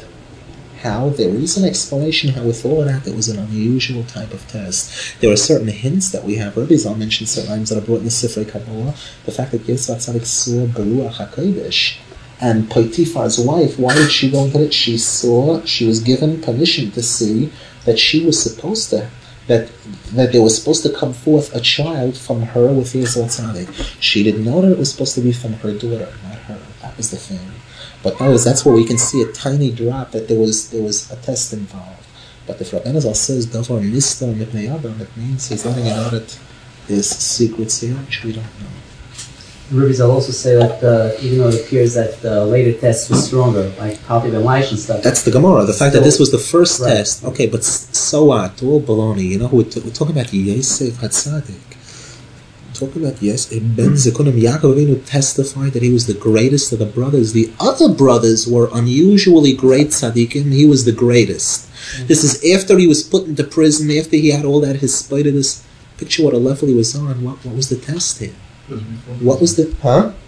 How there is an explanation how with all of that it was an unusual type of test. There are certain hints that we have. Rabbi Zal mentioned certain items that are brought in the Sifrei Kabbalah. The fact that Yosef HaTzadik saw Beruach HaKodesh, and Potiphar's wife, why did she go into it? She was given permission to see that she was supposed to, that there was supposed to come forth a child from her with Yosef HaTzadik. She didn't know that it was supposed to be from her daughter, not her. That was the thing. But that's where we can see a tiny drop that there was a test involved. But if Rabbeinu Zal says Davar Nistar Mibnei Adam, it means he's letting you know that there's secrets here which we don't know. Rabbi Zal also say that even though it appears that the later test was stronger, like Palti Ben Laish and stuff. That's the Gemara. The fact that this was the first test. Okay, but so what? All baloney. We're talking about Yosef HaTzadik. Talk about Ben Zekunim. Yaakov Avinu testified that he was the greatest of the brothers. The other brothers were unusually great tzaddikim. He was the greatest. This is after he was put into prison, after he had all that his spite of this. Picture what a level he was on. What was the test here? What was the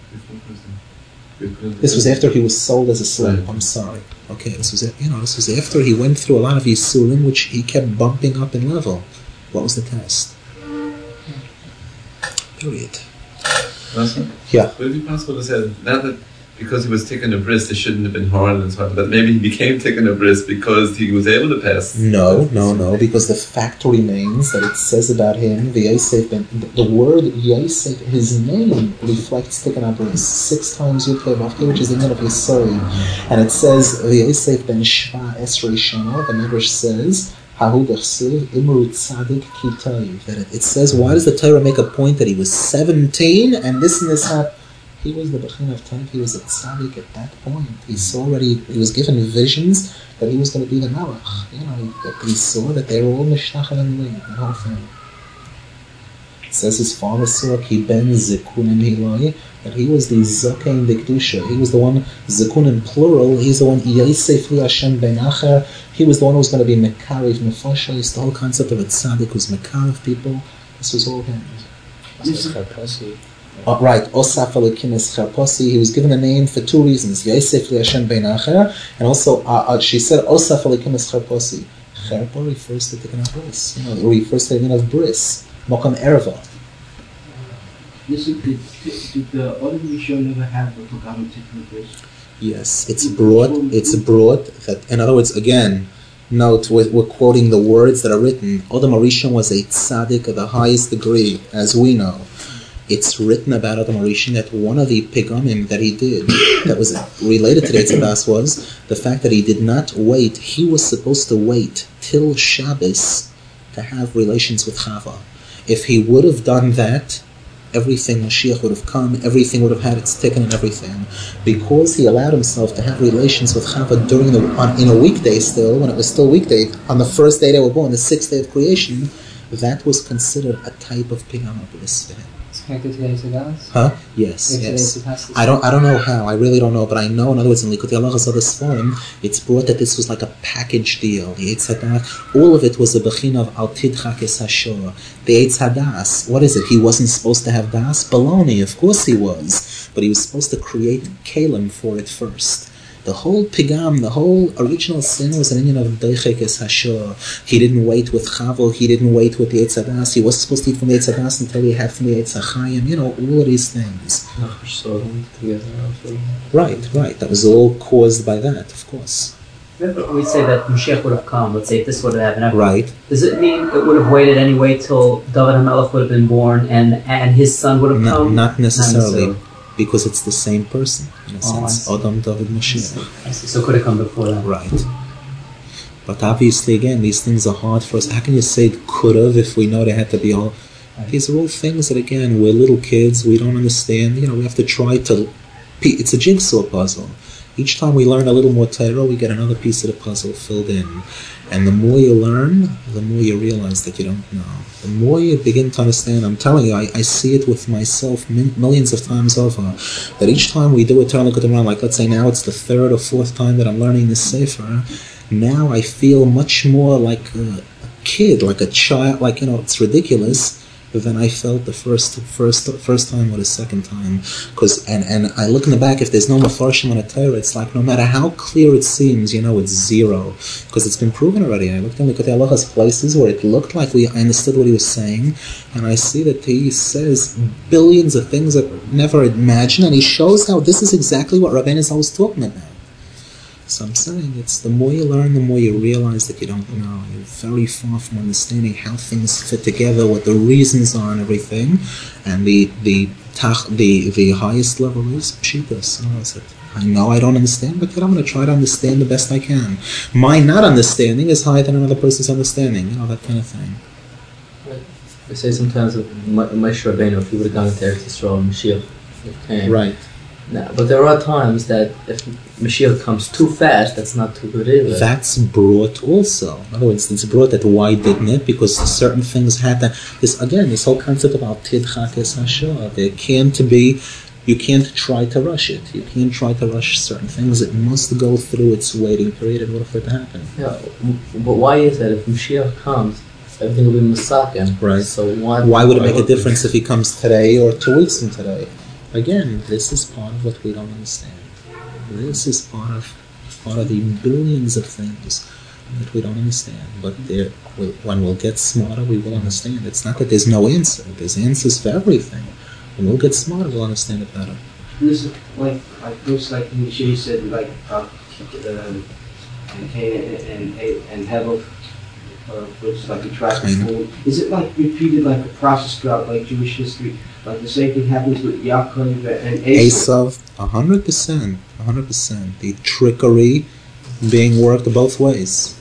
This was after he was sold as a slave. I'm sorry. Okay, this was after he went through a lot of yisurim, which he kept bumping up in level. What was the test? Period. Awesome. Yeah. Would it be possible to say that because he was Tikkun Bris, there shouldn't have been Horan and so on. But maybe he became Tikkun Bris because he was able to pass. No, because the fact remains that it says about him, the word Yosef, his name reflects Tikkun Bris 6 times Yud-Kei Vav-Kei, which is the name of Yisrael. And it says, Yosef ben Shva Esrei Shana, the Midrash says, that it says, why does the Torah make a point that he was 17 and this happened? He was the Bechin of Tank, he was a tzaddik at that point. He was given visions that he was going to be the Melech. He saw that they were all Mishnachal and Li, the whole thing. It says his father saw Ki ben Zikunim Hilai, that he was the Zakein B'Kedusha. He was the one, Zikun in plural, he's the one, Yosef li Hashem ben Acher. He was the one who was going to be Mekariv Nefosha. It's the whole concept of a tzaddik who's Mekariv people. This was all him. Right, Osaf Elokim Charposi. He was given a name for 2 reasons: Yosef li Hashem ben Acher, and also she said Osaf Elokim Charposi. Charpo refers to Tikkun Bris. It refers to the meaning of Bris, Mokam Erva. Listen, did the other Rishon never have a Pagam Tikkun Bris? Yes, it's brought that, in other words, again, note, we're quoting the words that are written. Adam Arishon was a tzaddik of the highest degree, as we know. It's written about Adam Arishon that one of the pigamim that he did, that was related to the Eitzabas, was the fact that he did not wait. He was supposed to wait till Shabbos to have relations with Chava. If he would have done that, everything, Mashiach would have come, everything would have had its tikkun and everything. Because he allowed himself to have relations with Chava in a weekday still, when it was still weekday, on the first day they were born, the 6th day of creation, that was considered a type of pigam bris for him. It's connected to the Eitzabas? Huh? Yes. I don't know how. I really don't know, but I know, in other words, in Likutei Halachos other Sforim, it's brought that this was like a package deal. The Eitz Hadas, all of it was a bechin of Al Tidchak Es Hashor. The Eitz Hadas, what is it? He wasn't supposed to have das? Baloney, of course he was. But he was supposed to create Kalim for it first. The whole pigam, the whole original sin was an union of Deichek Es Hashor. He didn't wait with Chavo, he didn't wait with the Eitz Hadas. He wasn't supposed to eat from the Eitz Hadas until he had from the Eitz HaChayim. All of these things. Right. That was all caused by that, of course. Remember, we say that Mashiach would have come. Let's say if this would have happened. Right. Does it mean it would have waited anyway till David HaMelech would have been born and his son would have come? Not necessarily. Because it's the same person, in a sense. Adam, David, Mashiach. I see. So could have come before that. Right. But obviously, again, these things are hard for us. How can you say it could have if we know they had to be all... These are all things that, again, we're little kids, we don't understand. We have to try to... It's a jigsaw puzzle. Each time we learn a little more Torah, we get another piece of the puzzle filled in. And the more you learn, the more you realize that you don't know. The more you begin to understand, I'm telling you, I see it with myself millions of times over, that each time we do a Torah L'Kutam, like let's say now it's the 3rd or 4th time that I'm learning this Sefer, now I feel much more like a kid, like a child, like, it's ridiculous, than I felt the first time or the second time. And I look in the back, if there's no Mefarshim on a Torah, it's like no matter how clear it seems, it's zero. Because it's been proven already. I looked in Likutei Halachos places where it looked like I understood what he was saying, and I see that he says billions of things that I never imagined, and he shows how this is exactly what Rabbeinu Zal was talking about. So I'm saying it's the more you learn, the more you realize that you don't know. You're very far from understanding how things fit together, what the reasons are and everything. And the highest level is Pshitas. I know I don't understand, but yet I'm going to try to understand the best I can. My not understanding is higher than another person's understanding, that kind of thing. I say sometimes of Moshe Rabbeinu, if he would have gone into Eretz Yisrael, Mashiach came. Right. No, but there are times that if Mashiach comes too fast, that's not too good either. That's brought also. In other words, it's brought that why didn't it? Because certain things had to... This whole concept about Tidchak Es Hashor. You can't try to rush it. You can't try to rush certain things. It must go through its waiting period in order for it to happen. Yeah, but why is that? If Mashiach comes, everything will be Masakin. Right. So why would it make a difference if he comes today or 2 weeks from today? Again, this is part of what we don't understand. This is part of the billions of things that we don't understand. But when we'll get smarter, we will understand. It's not that there's no answer. There's answers for everything. When we'll get smarter, we'll understand it better. this is like those like in Yeshua said like Cain and Hevel, which is like a traffic form. Is it like repeated like a process throughout like Jewish history? Like the same thing happens with Yaakov and Esav? 100%. The trickery being worked both ways.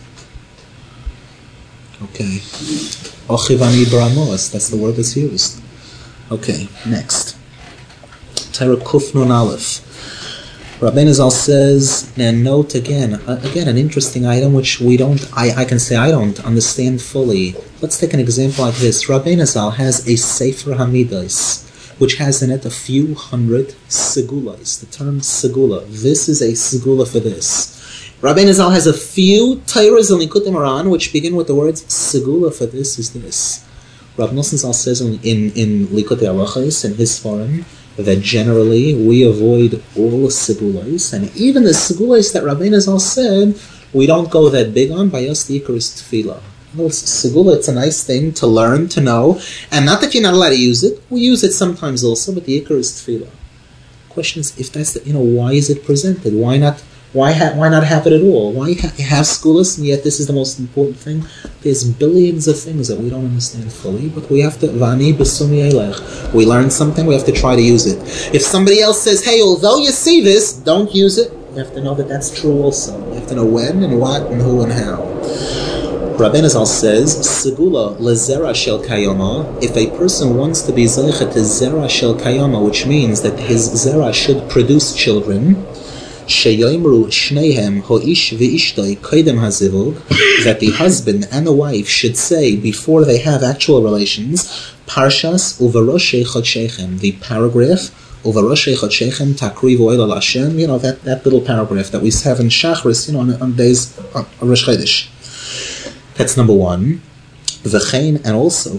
Okay. Ochivani Bramos, that's the word that's used. Okay, next. Torah Kuf Nun Aleph. Rabbeinu Zal says, and note again an interesting item which I can say I don't understand fully. Let's take an example like this. Rabbeinu Zal has a Sefer Hamidais, which has in it a few hundred segulas. The term segula. This is a segula for this. Rabbeinu Zal has a few Torahs in Likutei Moharan which begin with the words segula for this is this. Rav Nosson Zal says in Likutei Arachos, in his forum, that generally we avoid all segulas, and even the segulas that Rabbeinu Zal said, we don't go that big on. By us, the Ikar is tefillah. Segula, it's a nice thing to learn, to know, and not that you're not allowed to use it. We use it sometimes also, but the Ikar is tefillah. Question is, if that's why is it presented? Why not have it at all? Why have segulas, and yet this is the most important thing? There's billions of things that we don't understand fully, but we have to, Vani B'sumi Eilech. We learn something, we have to try to use it. If somebody else says, hey, although you see this, don't use it, you have to know that that's true also. You have to know when and what and who and how. Rabbeinu Zal says, Segula lezera shel kayama, if a person wants to be zeichet to zera shel kayama, which means that his zera should produce children, sheyoimru shneihem ho'ish ve'ishtoi koidem hazivug, that the husband and the wife should say before they have actual relations, parshas uveroshei chodshechem, the paragraph uveroshei chodshechem takrivu oil Hashem, that little paragraph that we have in Shachris, on days of Rosh Chodesh. That's number one. V'chein, and also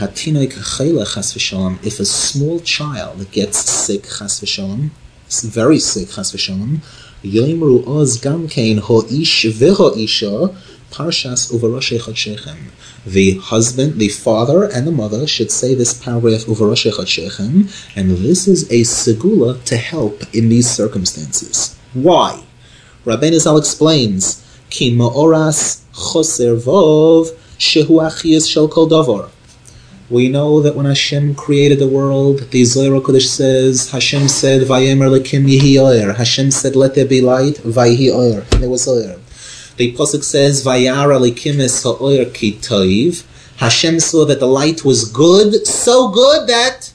if a small child gets sick, chas v'shalom, very sick, chas v'shalom, yoimru oz gamkein ho'ish v'ho'isha parshas uveroshei chodshechem. The husband, the father, and the mother should say this paragraph uveroshei chodshechem, and this is a segula to help in these circumstances. Why? Rabbeinu Zal explains, ki ma'oras choser vov shehu achiyas shel kol davar. We know that when Hashem created the world, the Zohar Kodesh says, Hashem said, Vayemer lekim yehi oyer. Hashem said, let there be light, Vayehi oyer. And there was oyer. The Pasuk says, Vayara lekim es ha'oyer ki toiv. Hashem saw that the light was good, so good that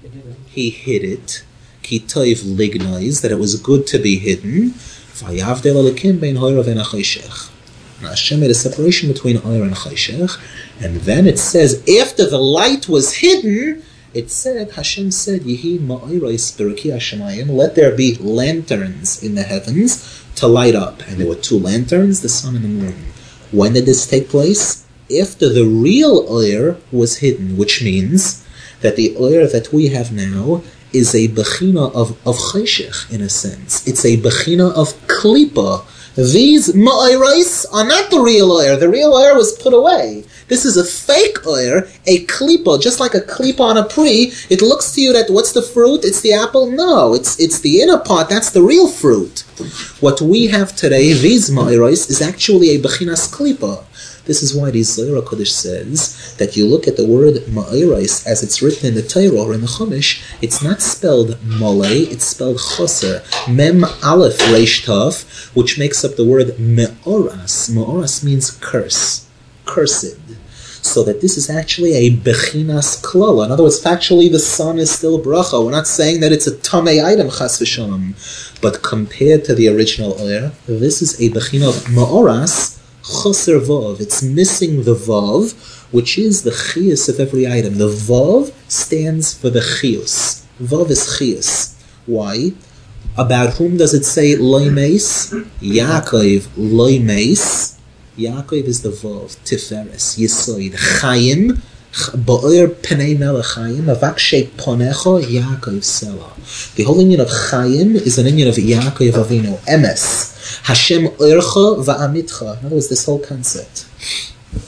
He hid it. Ki toiv lignois, that it was good to be hidden. Vayavdel lekim bein hoyer ve'en ha'choshech. Now Hashem made a separation between Oyer and Choshech, and then it says, after the light was hidden, it said, Hashem said, Yehi ma'oros b'reki hashamayim, let there be lanterns in the heavens to light up. And there were two lanterns, the sun and the moon. When did this take place? After the real Oyer was hidden, which means that the Oyer that we have now is a bechina of Choshech, in a sense. It's a bechina of Klippa. These ma'oros are not the real oyer. The real oyer was put away. This is a fake oyer, a klipa, just like a klipa on a pri. It looks to you that what's the fruit? It's the apple? No, it's the inner part. That's the real fruit. What we have today, these ma'oros, is actually a bechinas klipa. This is why the Zohar Kodesh says that you look at the word ma'oros as it's written in the Torah or in the Chumash, it's not spelled mole, it's spelled choser. Mem aleph reish tav, which makes up the word me'oras. Me'oras means curse, cursed. So that this is actually a bechinas klala. In other words, factually the sun is still bracha. We're not saying that it's a tamei item, chas v'shalom. But compared to the original oyer, this is a bechina of ma'oras, choser vav. It's missing the vav, which is the chiyus of every item. The vav stands for the chiyus. Vav is chiyus. Why? About whom does it say loy meis? Yaakov loy meis. Yaakov is the vav, tiferes, yisoid, chayim, ba'or penei melech chayim, avakshe ponecho, Yaakov sela. The whole union of chayim is an union of Yaakov Avinu, emes. Hashem oircha va'amitcha. In other words, this whole concept.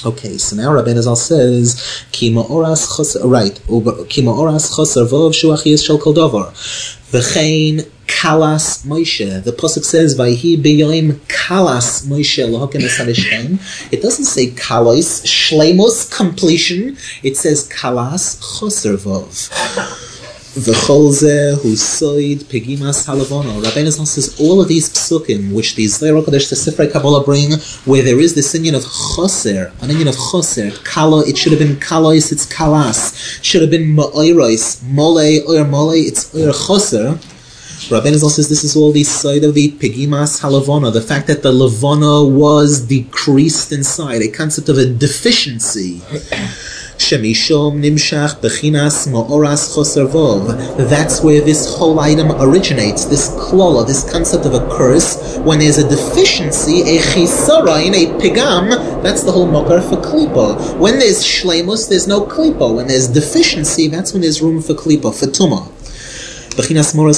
Okay, so now Rabbeinu Zal says, Ki ma'oras choser, right, Ki ma'oras choser vov shu achiyas shel kol davar. V'chein kalas Moshe. The pasuk says, Vayhi beyoim kalas Moshe lohaken esarishtem. It doesn't say kalos, shleimus, completion. It says kalas choser vov. V'chol zeh hu soid pegimas halavono. Rabbeinu Zal says all of these psukim, which the Zohar Kodesh, the Sifrei Kabbalah bring, where there is this union of choser, an union of choser, kalo, it should have been kalois, it's kalas. Should have been ma'oiros, mole, oir mole, it's oir choser. Rabbeinu Zal says this is all the side of the pegimas halavona, the fact that the lavona was decreased inside, a concept of a deficiency. Shemishom nimshach bechinas ma'oras choser vov. That's where this whole item originates, this klola, this concept of a curse. When there's a deficiency, a chisaron, a pigam, that's the whole makar for klipa. When there's shleimus, there's no klipa. When there's deficiency, that's when there's room for klipa, for tumah. The Zohar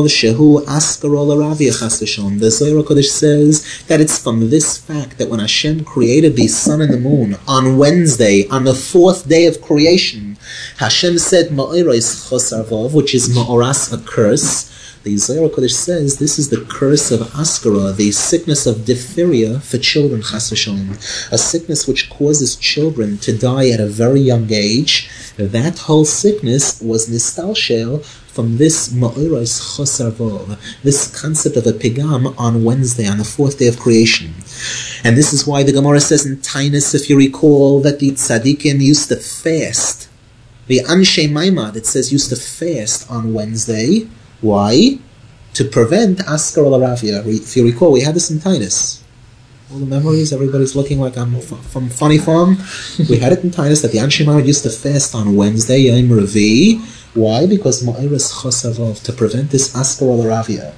Kodesh says that it's from this fact that when Hashem created the sun and the moon on Wednesday, on the fourth day of creation, Hashem said Ma'oros chosar vov, which is Ma'oras, a curse. The Zohar Kodesh says this is the curse of Askara, the sickness of diphtheria for children, chas v'shalom, a sickness which causes children to die at a very young age. That whole sickness was nistalshel from this Ma'oros chosar vov, this concept of a pigam on Wednesday, on the fourth day of creation. And this is why the Gemara says in Tainus, if you recall, that the tzaddikim used to fast. The Anshe Maimad, it says, used to fast on Wednesday. Why? To prevent Askar al-Aravia. If you recall, we had this in Tainus. All the memories, everybody's looking like I'm from Funny Farm. We had it in Tainus that the Anshe Maimad used to fast on Wednesday, Yom Revi. Why? Because Ma'oros chosar vov, to prevent this Askar al-Aravia.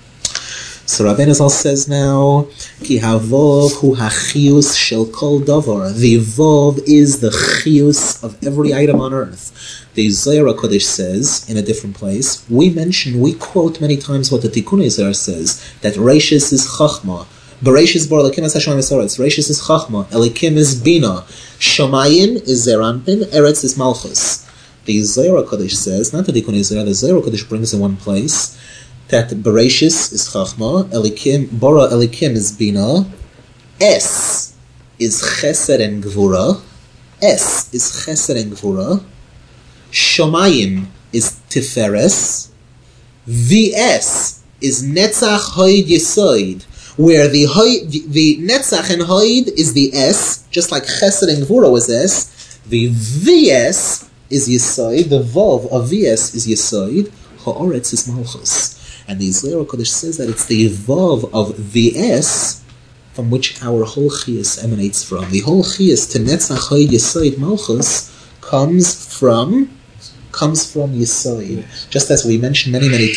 So Rabbeinu Zal says now, Ki havov hu hachiyus shel kol davar. The vov is the chiyus of every item on earth. The Zohar Kodesh says in a different place. We quote many times what the Tikkun Zohar says, that Reishis is chachma. Bereshis bar Elikim es Hashem eretz. Reishis is chachma. Elikim is bina. Shomayim is zeranpin. Eretz is malchus. The Zohar Kodesh says, not the Tikkun Zohar, the Zohar Kodesh brings in one place, that Bereshis is Chachma, Bara Elikim is Bina, Es is Chesed and Gvura, Es is Chesed and Gvura, Shomayim is Tiferes, VS is Netzach Hoid Yesoid, where the Netzach and Hoid is the S, just like Chesed and Gvura was S, the VS is Yesoid, the Vav of VS is Yesoid, Ha'oretz is Malchus. And the Zohar Kodesh says that it's the Vav of VS from which our whole Chiyas emanates from. The whole Chiyas to Netzach Hoid Yesoid Malchus comes from Yesoid. Just as we mentioned many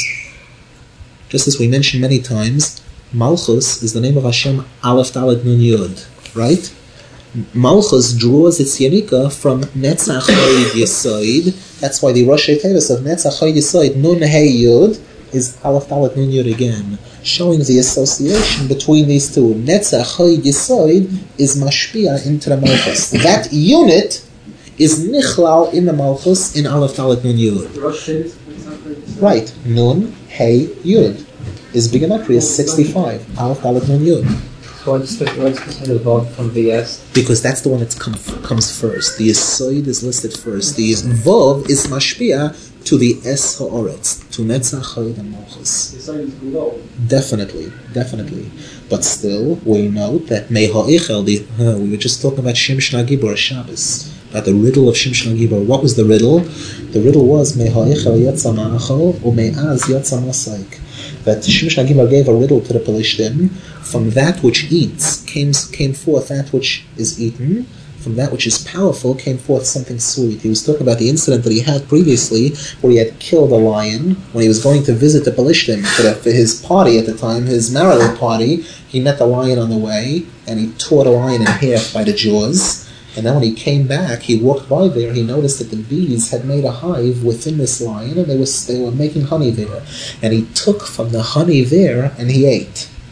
times, Malchus is the name of Hashem Aleph Dalet Nun Yud, right? Malchus draws its Yanika from Netzach Hoid Yesoid. That's why the Rosh Tevis of Netzach Hoid Yesoid Nun Hey Yud is Aleph Dalet Nun Yud again, showing the association between these two. Netzach Hoid Yesoid is mashpia into the Malchus. That unit is nichlal in the Malchus in Aleph Dalet Nun Yud. Right, Nun Hey Yud is Bigamatria 65. Aleph Dalet Nun Yud. What's the Vav from VS? Because that's the one that comes first. The Yesoid is listed first. The Vav is mashpia to the Es Ha'oretz, to Netzach Hoid and Malchus. Definitely. But still, we note that Mei Ha'echel, we were just talking about Shimshon HaGibor Shabbos, about the riddle of Shimshon HaGibor. What was the riddle? The riddle was Mei Ha'echel Yatza Ma'achol, U'Me'az Yatza Masaik. That Shimshon HaGibor gave a riddle to the Pelishtim. From that which eats came forth that which is eaten. From that which is powerful came forth something sweet. He was talking about the incident that he had previously where he had killed a lion when he was going to visit the Pelishtim for his party at the time, his marital party. He met the lion on the way and he tore the lion in half by the jaws. And then when he came back, he walked by there, he noticed that the bees had made a hive within this lion and they were making honey there. And he took from the honey there and he ate.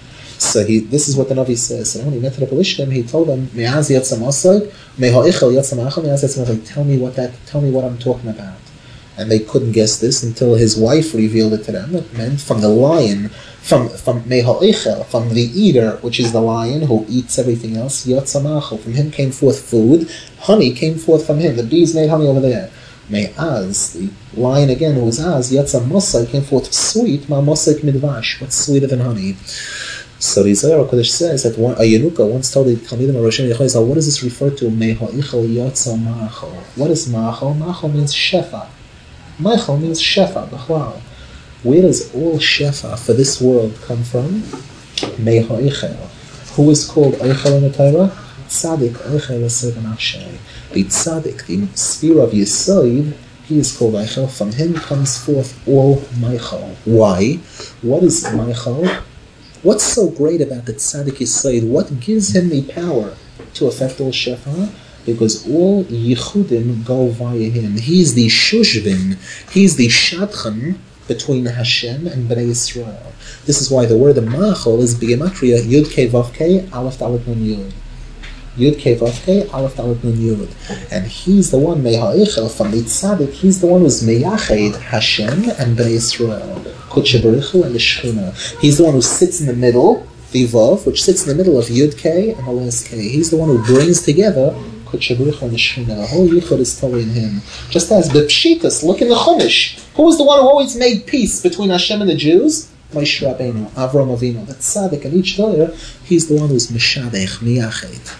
So this is what the Navi says. So when he met the Pelishtim, he told them, "Me'az yatzam asag, me'ha'echel yatzam achel, me'az yatzam asag." Tell me what I'm talking about. And they couldn't guess this until his wife revealed it to them. It meant from the lion, from me'ha'echel, from the eater, which is the lion who eats everything else. Yatzam achel, from him came forth food. Honey came forth from him. The bees made honey over there. Me'az, the lion again, who was Az, Yatzam Mosai, came forth sweet, Ma Mosai midvash. What's sweeter than honey? So the Zohar HaKadosh says that a Yenuka once told the Talmidim of Rosh Hashanah, what does this refer to? Me'ha'ichel Yatzam Ma'achol. What is Ma'achol? Ma'achol means Shefa. Ma'achol means Shefa, B'chlal. Where does all Shefa for this world come from? Me'ha'ichel. Who is called Eichel in the Torah? Tzadik Eichel Yisod Nafshay. The Tzadik, the sphere of Yisod, he is called Eichel. From him comes forth all Meichel. Why? What is Meichel? What's so great about the Tzadik Yisod? What gives him the power to affect all Shefa? Because all Yichudim go via him. He's the Shushvin. He's the Shadchan between Hashem and Bnei Yisrael. This is why the word of Ma'achol is B'gematria Yud Kei Vav Kei Aleph Dalet Nun Yud. Yud Kei Vav Kei Aleph Dalet Nun Yud. And he's the one, Me'ha'echel, from the Tzadik, he's the one who's Meyached Hashem and Bnei Yisrael. Kodesh Baruch Hu and the Shechina. He's the one who sits in the middle, the Vav, which sits in the middle of Yud Kei and Aleph Kei. He's the one who brings together Kodesh Baruch Hu and the Shechina. The whole Yichud is totally in him. Just as B'Pshitas, look in the Chumash. Who was the one who always made peace between Hashem and the Jews? Moshe Rabbeinu, Avram Avinu. That Tzadik and each other, he's the one who's Meshadech, Meyached.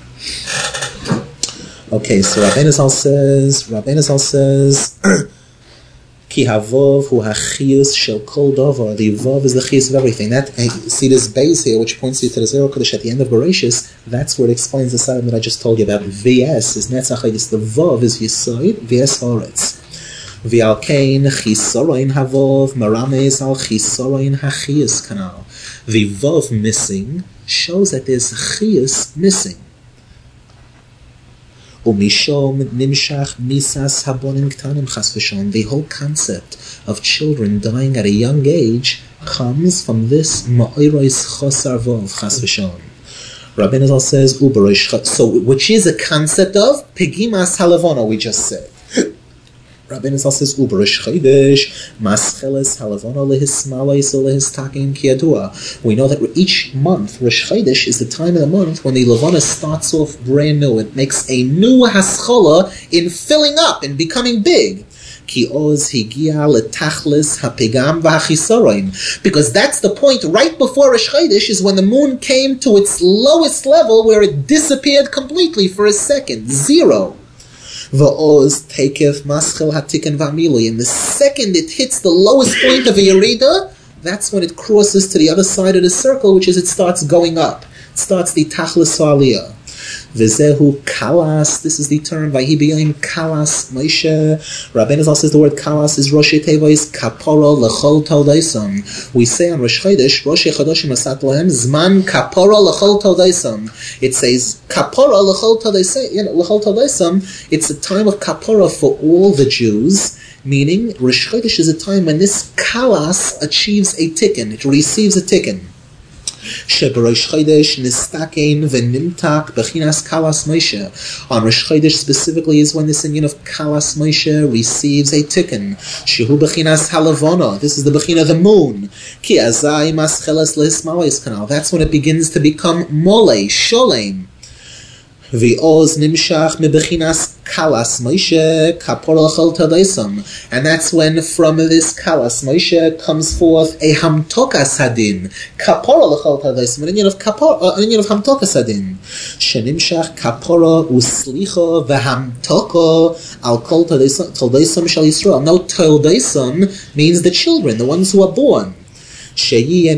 Okay, so Rabbeinu Zal says, Ki havov hu hachiyus shel kol davar. The vav is the chiyus of everything. That, see this base here, which points you to the Zohar HaKadosh at the end of Bereshis. That's where it explains the side that I just told you about. Vs is netzach hayis. The vav is yisoid. Vs haaretz. V'al kein chisoroin havov marames al chisoroin hachiyus kanal. The vav missing shows that there's chiyus missing. Umishom nimshach misas habonim ktanim chas v'shon. The whole concept of children dying at a young age comes from this ma'oros chosar vov chas v'shon. Rabbeinu Zal says uberosh. So, which is a concept of pegimas halavona we just said. Rabbeinu Zal says uberosh chodesh mascheles halavona lehismalos lehistakim kiyadua. We know that each month Rosh Chodesh is the time of the month when the Levana starts off brand new. It makes a new haschala in filling up and becoming big. Ki oz higia letachlis hapegam v'achisoroim. Because that's the point right before Rosh Chodesh is when the moon came to its lowest level where it disappeared completely for a second. Zero. Va'oz tekef maschel hatiken v'amili. And the second it hits the lowest point of a yerida, that's when it crosses to the other side of the circle, which is it starts going up. It starts the tachlis aliyah. V'zehu kalas. This is the term vayhi b'yayim kalas Moshe. Rabbeinu Zal says the word kalas is Rosh Tevois kapara lechol toldesam. We say on Rosh Chodesh, Rosh Chodoshim asat lahem zman kapara lechol toldesam. It says kapara lechol toldesam. It's a time of kapara for all the Jews. Meaning Rosh Chodesh is a time when this kalas achieves a tikkun. It receives a tikkun. Sheberosh Chodesh nistakein v'nimtak b'chinas kalas Moshe. On Rosh Chodesh specifically is when this union of kalas Moshe receives a tikkun. Shehu b'chinas halavona. This is the b'china of the moon. Ki azai mascheles lehismalos kanal. That's when it begins to become mole, sholem. V'oz nimshach mebechinas kalas Moshe kapor l'chol tadesam, and that's when from this kalas Moshe comes forth a hamtokas hadin kapor l'chol tadesam, an union of hamtokas hadin. Shenimshach kapora uslicha v'hamtoko al kol tadesam shal Yisrael. No, tadesam means the children, the ones who are born. So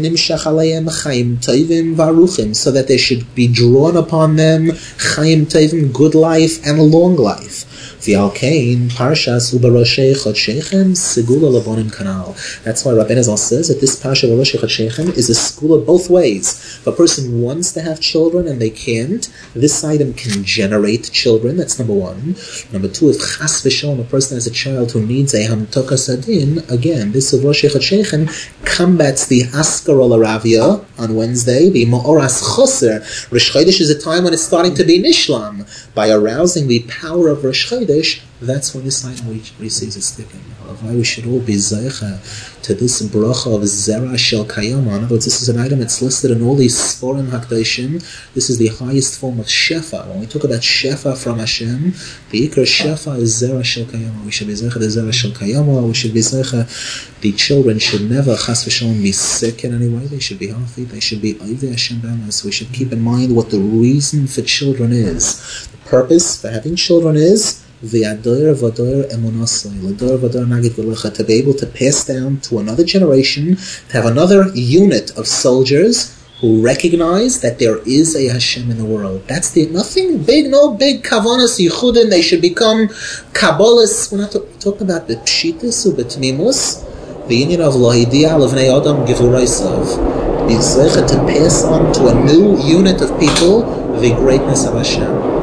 that there should be drawn upon them chayim tovim, good life and long life. V'alkein parshas u'baroshay chodshechem segula lavonim kanal. That's why Rabbeinu Zal says that this parsha baroshay chodshechem is a segula both ways. If a person wants to have children and they can't, this item can generate children. That's number one. Number two, if chas v'shalom, a person has a child who needs a hamtoka sadin, again, this of Rosh Hashanah combats the Haskara Laravia on Wednesday, the Ma'oras Choser. Rosh Chodesh is a time when it's starting to be Nishlam. By arousing the power of Rosh Chodesh, that's when this item receives its tikkun. Why we should all be zeicha to this bracha of Zera Shel Kayama. In other words, this is an item that's listed in all these Sforim Hakdashim. This is the highest form of Shefa. When we talk about Shefa from Hashem, the Ikar Shefa is Zera Shel Kayama. We should be zeicha to Zera Shel Kayama. We should be zeicha. The children should never, chas v'shalom, be sick in any way. They should be healthy. They should be Oivei Hashem B'amas. We should keep in mind what the reason for children is. The purpose for having children is v'adoyer v'adoyer emunasai, l'doyer v'adoyer nagid v'lecha, to be able to pass down to another generation, to have another unit of soldiers who recognize that there is a Hashem in the world. That's nothing big, no big kavanas yichudin. They should become kabbalists. We're not talking about the pshitis or the tmimus, the union of lahidia l'vnei adam givuraisav. Be zeichet to pass on to a new unit of people the greatness of Hashem.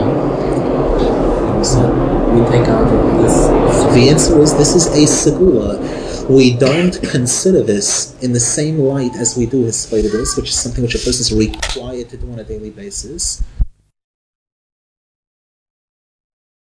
We take out this. The answer is this is a segula. We don't consider this in the same light as we do his this, which is something which a person is required to do on a daily basis.